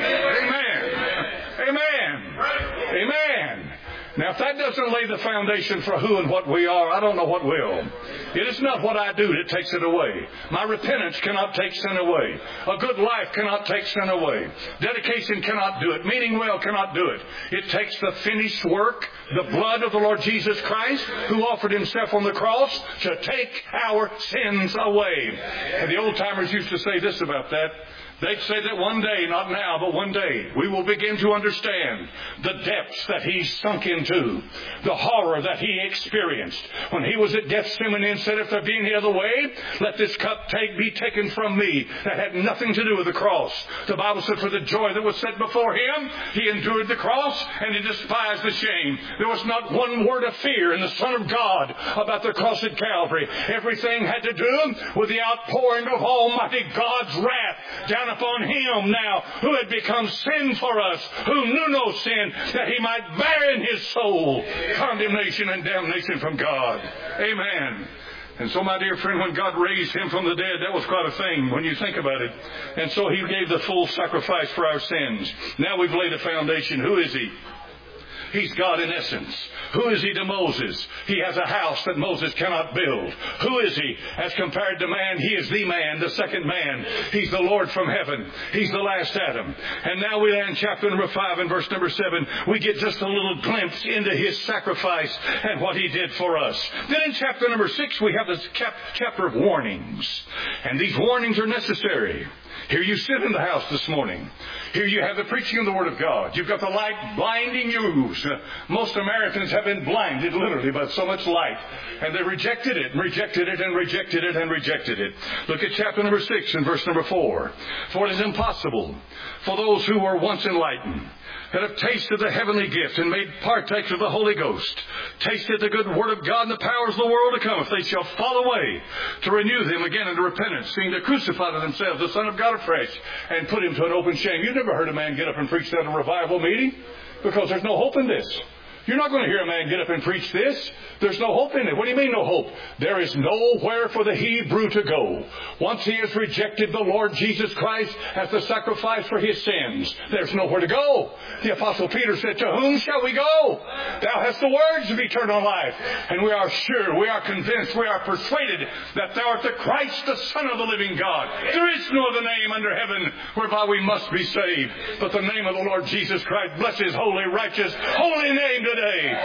Amen. Amen. Amen. Now, if that doesn't lay the foundation for who and what we are, I don't know what will. It is not what I do that takes it away. My repentance cannot take sin away. A good life cannot take sin away. Dedication cannot do it. Meaning well cannot do it. It takes the finished work, the blood of the Lord Jesus Christ, who offered Himself on the cross to take our sins away. And the old-timers used to say this about that. They'd say that one day, not now, but one day, we will begin to understand the depths that He sunk into, the horror that He experienced when He was at Gethsemane and said, if there be any other way, let this cup be taken from me. That had nothing to do with the cross. The Bible said for the joy that was set before Him, He endured the cross and He despised the shame. There was not one word of fear in the Son of God about the cross at Calvary. Everything had to do with the outpouring of Almighty God's wrath down upon Him now, who had become sin for us, who knew no sin, that He might bear in His soul condemnation and damnation from God. Amen. And so, my dear friend, when God raised Him from the dead, that was quite a thing when you think about it. And so He gave the full sacrifice for our sins. Now we've laid a foundation. Who is He? He's God in essence. Who is He to Moses? He has a house that Moses cannot build. Who is He? As compared to man, He is the man, the second man. He's the Lord from heaven. He's the last Adam. And now we land chapter number 5 and verse number 7. We get just a little glimpse into His sacrifice and what He did for us. Then in chapter number 6, we have this chapter of warnings. And these warnings are necessary. Here you sit in the house this morning. Here you have the preaching of the Word of God. You've got the light blinding you. Most Americans have been blinded literally by so much light. And they rejected it, and rejected it, and rejected it, and rejected it. Look at chapter number 6 and verse number 4. For it is impossible for those who were once enlightened, that have tasted the heavenly gift and made partakers of the Holy Ghost, tasted the good Word of God and the powers of the world to come, if they shall fall away, to renew them again into repentance, seeing to crucify to themselves the Son of God afresh, and put Him to an open shame. You've never heard a man get up and preach that in a revival meeting, because there's no hope in this. You're not going to hear a man get up and preach this. There's no hope in it. What do you mean no hope? There is nowhere for the Hebrew to go. Once he has rejected the Lord Jesus Christ as the sacrifice for his sins, there's nowhere to go. The Apostle Peter said, to whom shall we go? Thou hast the words of eternal life. And we are sure, we are convinced, we are persuaded that thou art the Christ, the Son of the living God. There is no other name under heaven whereby we must be saved but the name of the Lord Jesus Christ. Bless His holy, righteous, holy name today.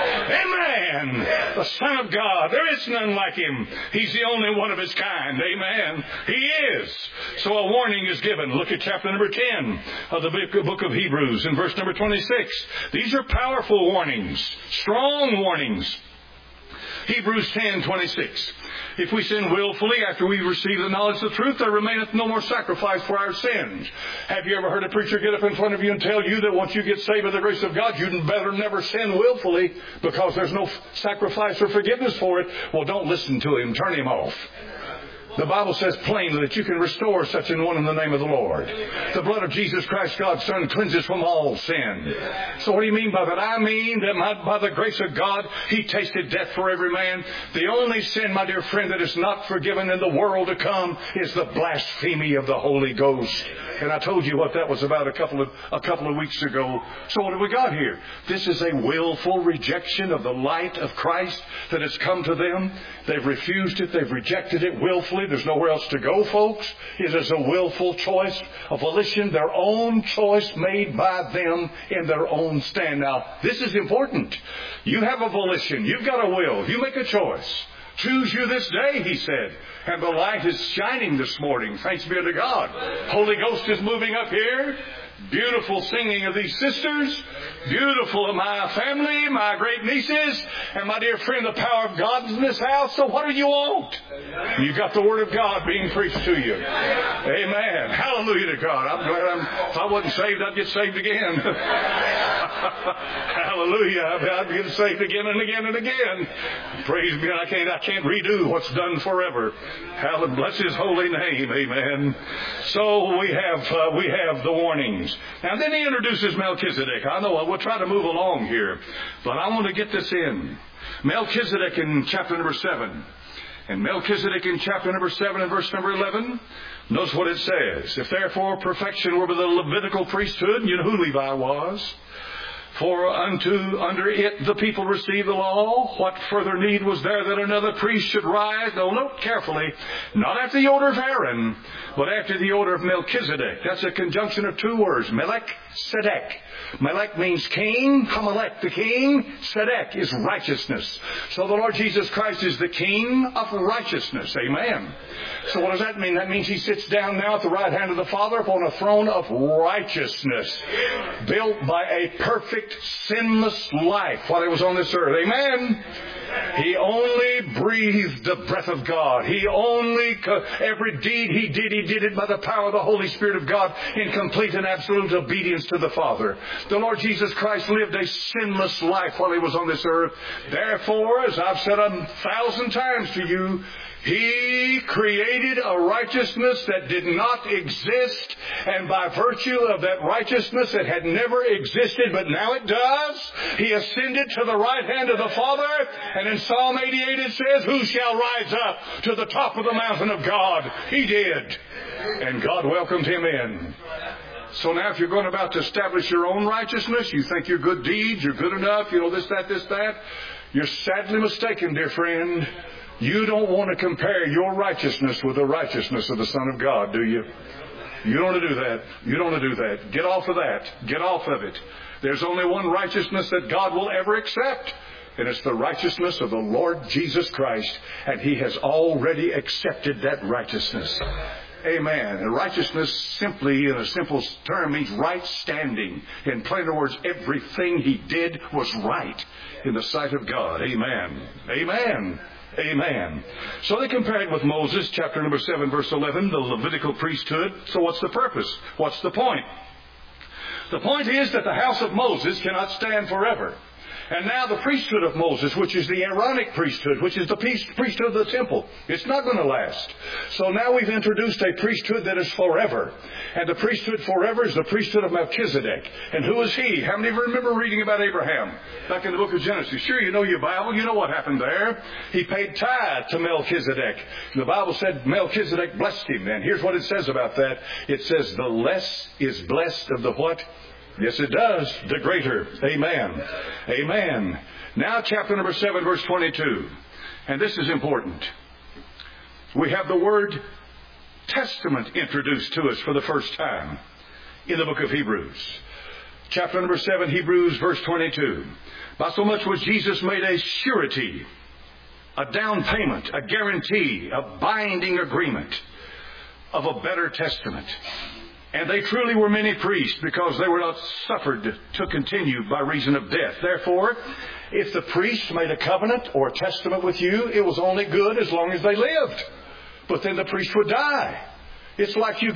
Amen. The Son of God. There is none like Him. He's the only one of His kind. Amen. He is. So a warning is given. Look at chapter number 10 of the book of Hebrews in verse number 26. These are powerful warnings. Strong warnings. Hebrews 10:26. If we sin willfully after we receive the knowledge of the truth, there remaineth no more sacrifice for our sins. Have you ever heard a preacher get up in front of you and tell you that once you get saved by the grace of God, you'd better never sin willfully because there's no sacrifice or forgiveness for it? Well, don't listen to him. Turn him off. The Bible says plainly that you can restore such an one in the name of the Lord. The blood of Jesus Christ, God's Son, cleanses from all sin. So what do you mean by that? I mean that by the grace of God, He tasted death for every man. The only sin, my dear friend, that is not forgiven in the world to come is the blasphemy of the Holy Ghost. And I told you what that was about a couple of weeks ago. So what have we got here? This is a willful rejection of the light of Christ that has come to them. They've refused it. They've rejected it willfully. There's nowhere else to go, folks. It is a willful choice, a volition, their own choice made by them in their own stand. Now, this is important. You have a volition. You've got a will. You make a choice. Choose you this day, He said. And the light is shining this morning. Thanks be to God. Holy Ghost is moving up here. Beautiful singing of these sisters. Beautiful of my family, my great nieces. And my dear friend, the power of God's in this house. So what do you want? You've got the Word of God being preached to you. Amen. Hallelujah to God. I'm glad if I wasn't saved, I'd get saved again. Hallelujah. I'd get saved again and again and again. Praise God. I can't redo what's done forever. Hallelujah. Bless His holy name. Amen. So we have the warnings. Now then He introduces Melchizedek. I know we'll try to move along here, but I want to get this in. Melchizedek in chapter number 7. And Melchizedek in chapter number 7 and verse number 11, notice what it says. If therefore perfection were by the Levitical priesthood, you know who Levi was. For under it the people received the law. What further need was there that another priest should rise? Now note carefully, not after the order of Aaron, but after the order of Melchizedek. That's a conjunction of two words, Melech, Sedek. Melech means king, Hamelech, the king. Sedek is righteousness. So the Lord Jesus Christ is the King of righteousness. Amen. So what does that mean? That means He sits down now at the right hand of the Father upon a throne of righteousness, built by a perfect, sinless life while He was on this earth. Amen. He only breathed the breath of God. Every deed He did it by the power of the Holy Spirit of God in complete and absolute obedience to the Father. The Lord Jesus Christ lived a sinless life while He was on this earth. Therefore, as I've said 1,000 times to you, He created a righteousness that did not exist, and by virtue of that righteousness it had never existed, but now it does. He ascended to the right hand of the Father, and in Psalm 88 it says, who shall rise up to the top of the mountain of God? He did. And God welcomed Him in. So now if you're going about to establish your own righteousness, you think your good deeds, you're good enough, this, that, you're sadly mistaken, dear friend. You don't want to compare your righteousness with the righteousness of the Son of God, do you? You don't want to do that. You don't want to do that. Get off of that. Get off of it. There's only one righteousness that God will ever accept, and it's the righteousness of the Lord Jesus Christ, and He has already accepted that righteousness. Amen. And righteousness simply, in a simple term, means right standing. In plainer words, everything He did was right in the sight of God. Amen. Amen. Amen. So they compared with Moses, chapter number 7, verse 11, the Levitical priesthood. So what's the purpose? What's the point? The point is that the house of Moses cannot stand forever. And now the priesthood of Moses, which is the Aaronic priesthood, which is the priesthood of the temple, it's not going to last. So now we've introduced a priesthood that is forever. And the priesthood forever is the priesthood of Melchizedek. And who is he? How many of you remember reading about Abraham back in the book of Genesis? Sure, you know your Bible. You know what happened there. He paid tithe to Melchizedek. The Bible said Melchizedek blessed him. And here's what it says about that. It says, the less is blessed of the what? Yes, it does. The greater. Amen. Amen. Now, chapter number 7, verse 22. And this is important. We have the word testament introduced to us for the first time in the book of Hebrews. Chapter number 7, Hebrews, verse 22. By so much was Jesus made a surety, a down payment, a guarantee, a binding agreement of a better testament. And they truly were many priests, because they were not suffered to continue by reason of death. Therefore, if the priests made a covenant or a testament with you, it was only good as long as they lived. But then the priest would die. It's like you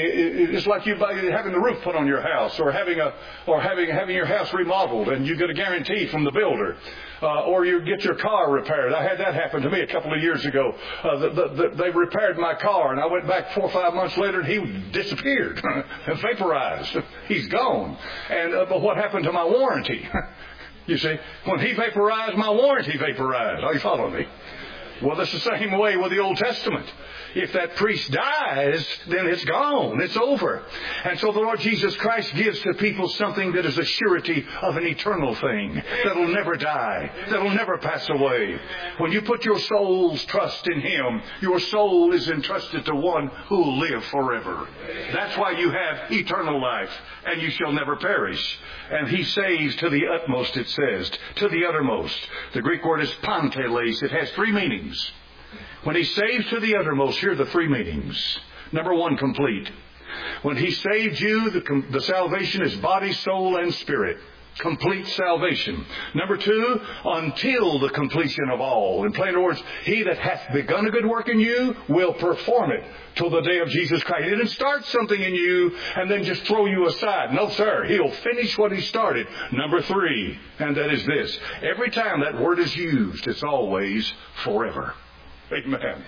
having the roof put on your house, or having your house remodeled, and you get a guarantee from the builder, or you get your car repaired. I had that happen to me a couple of years ago. They repaired my car, and I went back 4 or 5 months later, and he disappeared, vaporized. He's gone. And but what happened to my warranty? You see, when he vaporized, my warranty vaporized. Are you following me? Well, it's the same way with the Old Testament. If that priest dies, then it's gone. It's over. And so the Lord Jesus Christ gives to people something that is a surety of an eternal thing, that'll never die, that'll never pass away. When you put your soul's trust in Him, your soul is entrusted to one who will live forever. That's why you have eternal life, and you shall never perish. And He saves to the utmost, it says, to the uttermost. The Greek word is panteles. It has 3 meanings. When He saves to the uttermost, here are the 3 meanings. Number 1, complete. When He saved you, the salvation is body, soul, and spirit. Complete salvation. Number 2, until the completion of all. In plain words, He that hath begun a good work in you will perform it till the day of Jesus Christ. He didn't start something in you and then just throw you aside. No, sir. He'll finish what He started. Number 3, and that is this. Every time that word is used, it's always forever. Amen.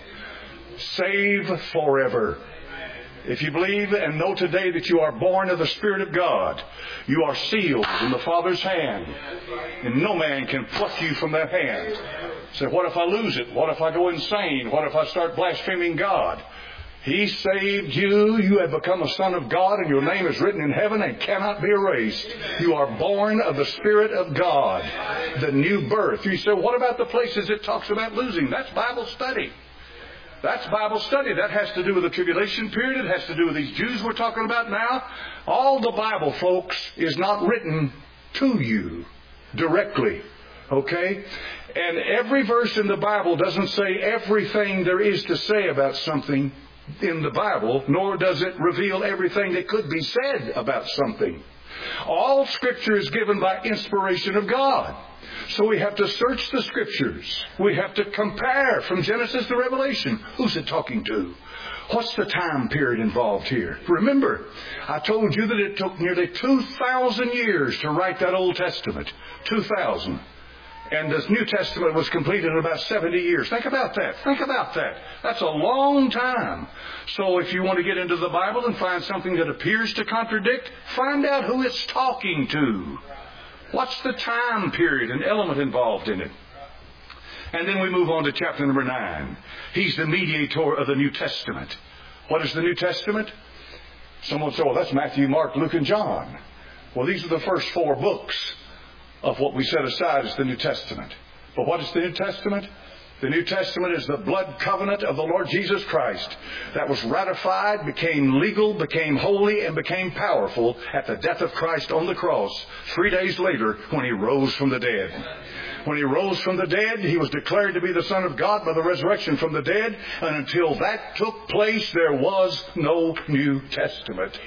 Save forever. If you believe and know today that you are born of the Spirit of God, you are sealed in the Father's hand, and no man can pluck you from that hand. Say, what if I lose it? What if I go insane? What if I start blaspheming God? He saved you. You have become a son of God, and your name is written in heaven and cannot be erased. You are born of the Spirit of God, the new birth. You say, what about the places it talks about losing? That's Bible study. That's Bible study. That has to do with the tribulation period. It has to do with these Jews we're talking about now. All the Bible, folks, is not written to you directly. Okay? And every verse in the Bible doesn't say everything there is to say about something in the Bible, nor does it reveal everything that could be said about something. All Scripture is given by inspiration of God. So we have to search the Scriptures. We have to compare from Genesis to Revelation. Who's it talking to? What's the time period involved here? Remember, I told you that it took nearly 2,000 years to write that Old Testament. 2,000. And the New Testament was completed in about 70 years. Think about that. Think about that. That's a long time. So if you want to get into the Bible and find something that appears to contradict, find out who it's talking to. What's the time period and element involved in it? And then we move on to chapter number 9. He's the mediator of the New Testament. What is the New Testament? Someone said, well, that's Matthew, Mark, Luke, and John. Well, these are the first 4 books of what we set aside as the New Testament. But what is the New Testament? The New Testament is the blood covenant of the Lord Jesus Christ that was ratified, became legal, became holy, and became powerful at the death of Christ on the cross 3 days later when He rose from the dead. When He rose from the dead, He was declared to be the Son of God by the resurrection from the dead. And until that took place, there was no New Testament.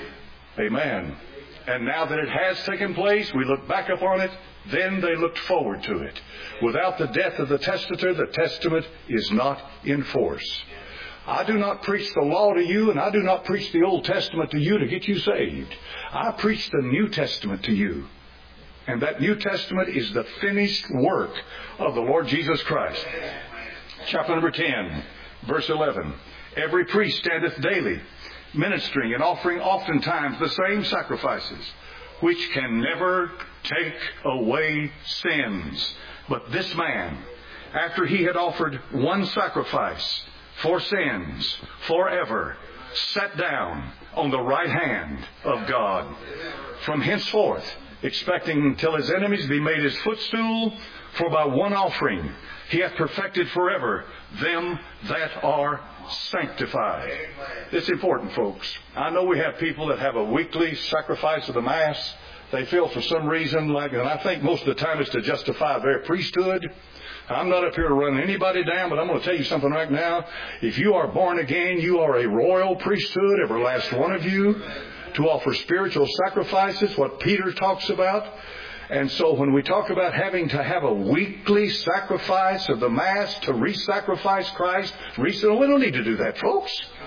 Amen. And now that it has taken place, we look back upon it, then they looked forward to it. Without the death of the testator, the testament is not in force. I do not preach the law to you, and I do not preach the Old Testament to you to get you saved. I preach the New Testament to you. And that New Testament is the finished work of the Lord Jesus Christ. Chapter number 10, verse 11. Every priest standeth daily, ministering and offering oftentimes the same sacrifices, which can never take away sins. But this man, after he had offered one sacrifice for sins forever, sat down on the right hand of God. From henceforth, expecting until his enemies be made his footstool, for by one offering He hath perfected forever them that are sanctified. It's important, folks. I know we have people that have a weekly sacrifice of the Mass. They feel for some reason like, and I think most of the time it's to justify their priesthood. I'm not up here to run anybody down, but I'm going to tell you something right now. If you are born again, you are a royal priesthood, every last one of you, to offer spiritual sacrifices, what Peter talks about. And so when we talk about having to have a weekly sacrifice of the Mass to re-sacrifice Christ, we don't need to do that, folks.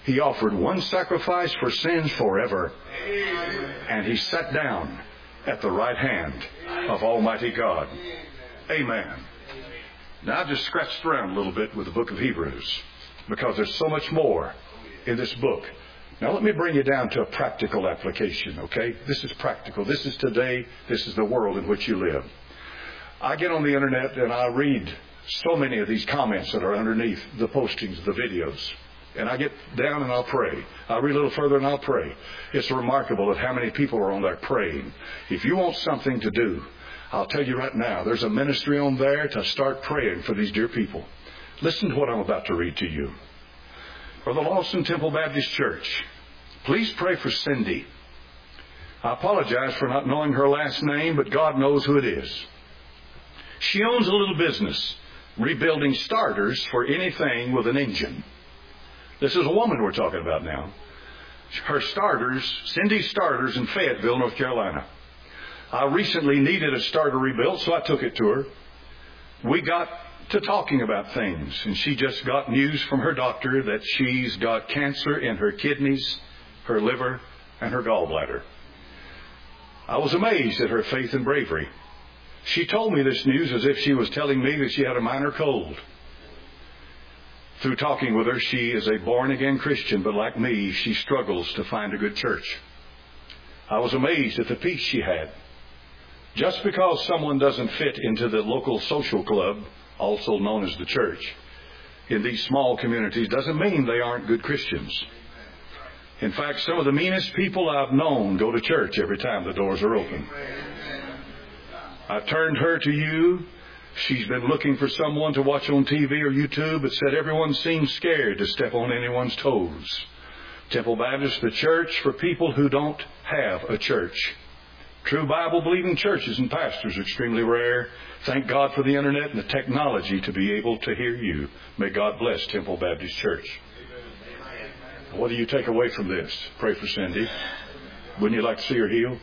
He offered one sacrifice for sins forever. And He sat down at the right hand of Almighty God. Amen. Now I've just scratched around a little bit with the book of Hebrews because there's so much more in this book. Now let me bring you down to a practical application, okay? This is practical. This is today. This is the world in which you live. I get on the internet and I read so many of these comments that are underneath the postings, the videos. And I get down and I'll pray. I read a little further and I'll pray. It's remarkable at how many people are on there praying. If you want something to do, I'll tell you right now, there's a ministry on there to start praying for these dear people. Listen to what I'm about to read to you. For the Lawson Temple Baptist Church, please pray for Cindy. I apologize for not knowing her last name, but God knows who it is. She owns a little business, rebuilding starters for anything with an engine. This is a woman we're talking about now. Her starters, Cindy's starters in Fayetteville, North Carolina. I recently needed a starter rebuilt, so I took it to her. We got to talking about things, and she just got news from her doctor that she's got cancer in her kidneys, her liver, and her gallbladder. I was amazed at her faith and bravery. She told me this news as if she was telling me that she had a minor cold. Through talking with her, she is a born-again Christian, but like me, she struggles to find a good church. I was amazed at the peace she had. Just because someone doesn't fit into the local social club, also known as the church, in these small communities doesn't mean they aren't good Christians. In fact, some of the meanest people I've known go to church every time the doors are open. I turned her to you. She's been looking for someone to watch on TV or YouTube, but said everyone seems scared to step on anyone's toes. Temple Baptist, the church for people who don't have a church. True Bible-believing churches and pastors are extremely rare. Thank God for the internet and the technology to be able to hear you. May God bless Temple Baptist Church. What do you take away from this? Pray for Cindy. Wouldn't you like to see her heal?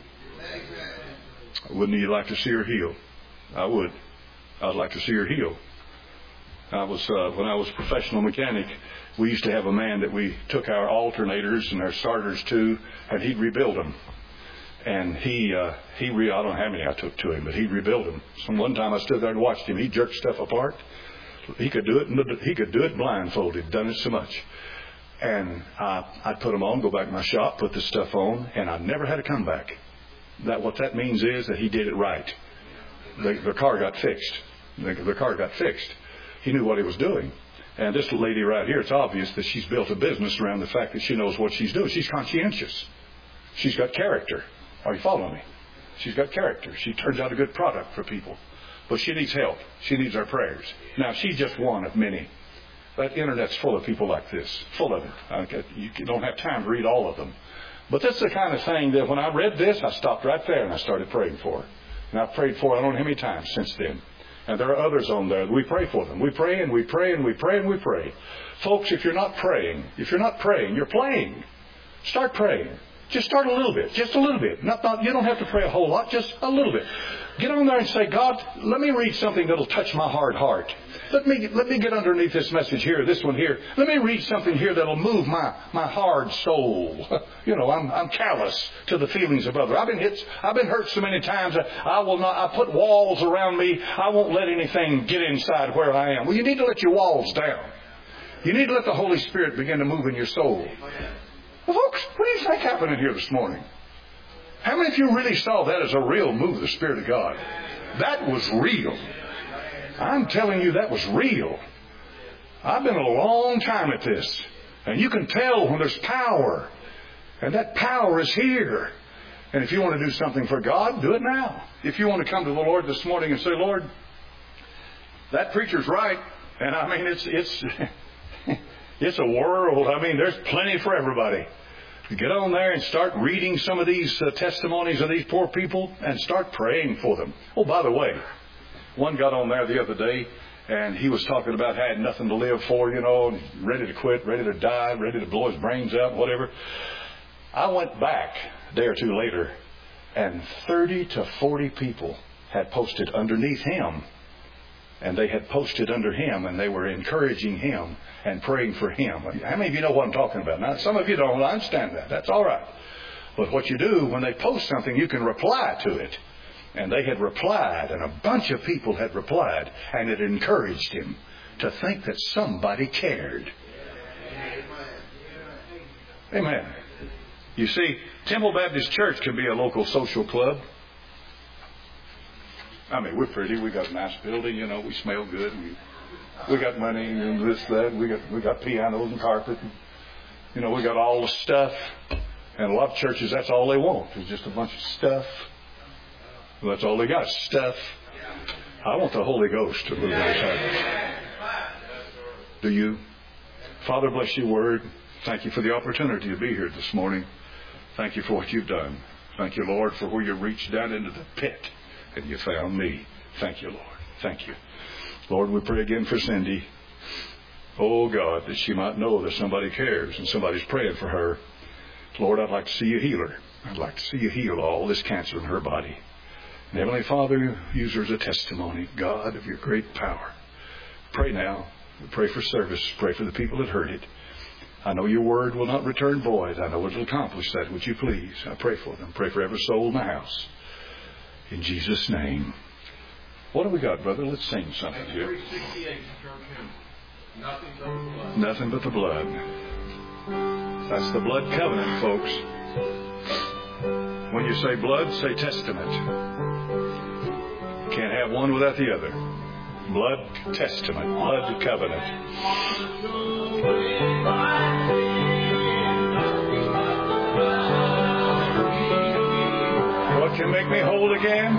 Wouldn't you like to see her heal? I would. I'd like to see her heal. When I was a professional mechanic, we used to have a man that we took our alternators and our starters to, and he'd rebuild them. And I don't know how many I took to him, but he'd rebuild them. So one time I stood there and watched him. He jerked stuff apart. He could do it blindfolded. Done it so much. And I'd put them on, go back to my shop, put the stuff on, and I never had a comeback. What that means is that he did it right. The car got fixed. The car got fixed. He knew what he was doing. And this lady right here, it's obvious that she's built a business around the fact that she knows what she's doing. She's conscientious. She's got character. Are you following me? She's got character. She turns out a good product for people. But she needs help. She needs our prayers. Now, she's just one of many. That internet's full of people like this. Full of it. You don't have time to read all of them. But that's the kind of thing that when I read this, I stopped right there and I started praying for her. And I've prayed for her I don't know how many times since then. And there are others on there that we pray for them. We pray and we pray and we pray and we pray. Folks, if you're not praying, you're playing. Start praying. Just start a little bit. Just a little bit. You don't have to pray a whole lot. Just a little bit. Get on there and say, God, let me read something that'll touch my hard heart. Let me get underneath this message here, this one here. Let me read something here that'll move my hard soul. I'm callous to the feelings of others. I've been hurt so many times. I put walls around me. I won't let anything get inside where I am. Well, you need to let your walls down. You need to let the Holy Spirit begin to move in your soul. Well, folks, what do you think happened in here this morning? How many of you really saw that as a real move of the Spirit of God? That was real. I'm telling you, that was real. I've been a long time at this. And you can tell when there's power. And that power is here. And if you want to do something for God, do it now. If you want to come to the Lord this morning and say, Lord, that preacher's right. And I mean, it's a world. I mean, there's plenty for everybody. Get on there and start reading some of these testimonies of these poor people and start praying for them. Oh, by the way, one got on there the other day and he was talking about had nothing to live for, ready to quit, ready to die, ready to blow his brains out, whatever. I went back a day or two later and 30 to 40 people had posted underneath him And they had posted under him, and they were encouraging him and praying for him. How many of you know what I'm talking about? Now, some of you don't. I understand that. That's all right. But what you do, when they post something, you can reply to it. And they had replied, and a bunch of people had replied, and it encouraged him to think that somebody cared. Amen. You see, Temple Baptist Church can be a local social club. I mean, we're pretty. We got a nice building, you know. We smell good. We got money and this, that. We got pianos and carpet. And, you know, we got all the stuff. And a lot of churches, that's all they want. Is just a bunch of stuff. Well, that's all they got, stuff. I want the Holy Ghost to move inside us. Do you? Father, bless your word. Thank you for the opportunity to be here this morning. Thank you for what you've done. Thank you, Lord, for where you reached down into the pit and you found me. Thank you, Lord. Thank you. Lord, we pray again for Cindy. Oh, God, that she might know that somebody cares and somebody's praying for her. Lord, I'd like to see you heal her. I'd like to see you heal all this cancer in her body. And Heavenly Father, use her as a testimony, God, of your great power. Pray now. Pray for service. Pray for the people that heard it. I know your word will not return void. I know it will accomplish that. Would you please? I pray for them. Pray for every soul in the house. In Jesus' name. What do we got, brother? Let's sing something here. 368, church hymn. Nothing but the blood. Nothing but the blood. That's the blood covenant, folks. When you say blood, say testament. Can't have one without the other. Blood testament, blood covenant. What can make me whole again?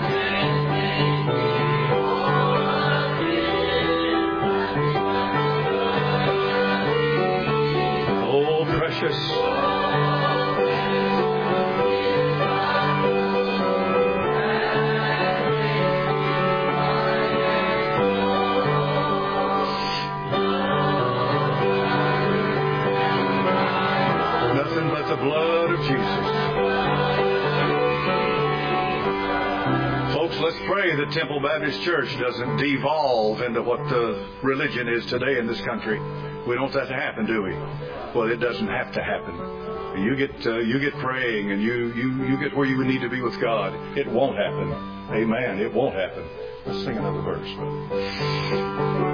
Oh, precious. The blood of Jesus. Folks, let's pray that Temple Baptist Church doesn't devolve into what the religion is today in this country. We don't want that to happen, do we? Well, it doesn't have to happen. You get praying and you get where you need to be with God. It won't happen. Amen. It won't happen. Let's sing another verse, brother.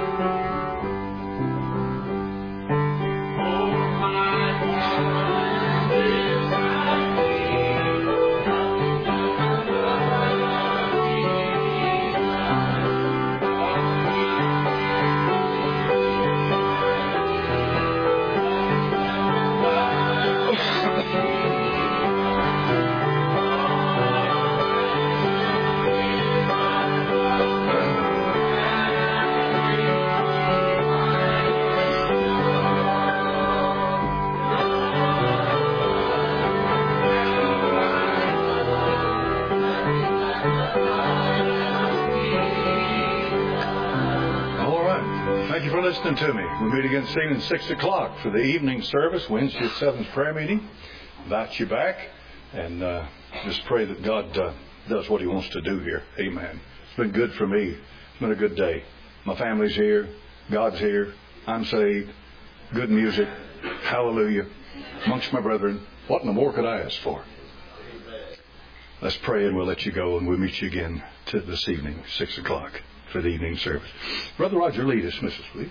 Listening to me. We'll meet again soon at 6 o'clock for the evening service, Wednesday 7th prayer meeting. Invite you back and just pray that God does what He wants to do here. Amen. It's been good for me. It's been a good day. My family's here. God's here. I'm saved. Good music. Hallelujah. Amongst my brethren. What in the more could I ask for? Let's pray and we'll let you go and we'll meet you again this evening, 6 o'clock. For the evening service. Brother Roger, lead us, Mrs. Please.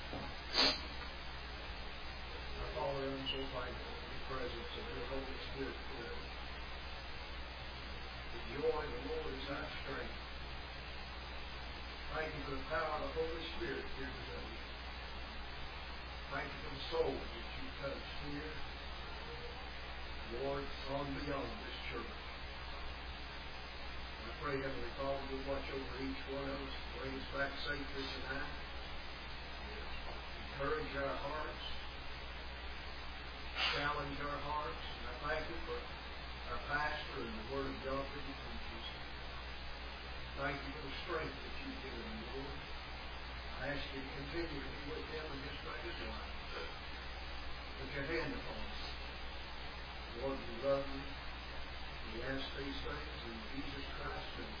Father, I'm so thankful for the presence of your Holy Spirit today. The joy of the Lord is our strength. Thank you for the power of the Holy Spirit here today. Thank you for the souls that you touched here. Lord, on beyond this church. I pray, Heavenly Father, you'll watch over each one of us, bring us back safely tonight. Encourage our hearts, challenge our hearts. And I thank you for our pastor and the Word of God that he teaches. Thank you for the strength that you've given him, Lord. I ask you to continue to be with him in his precious life. Put your hand upon us. Lord, we love you. We ask these things in Jesus Christ's name.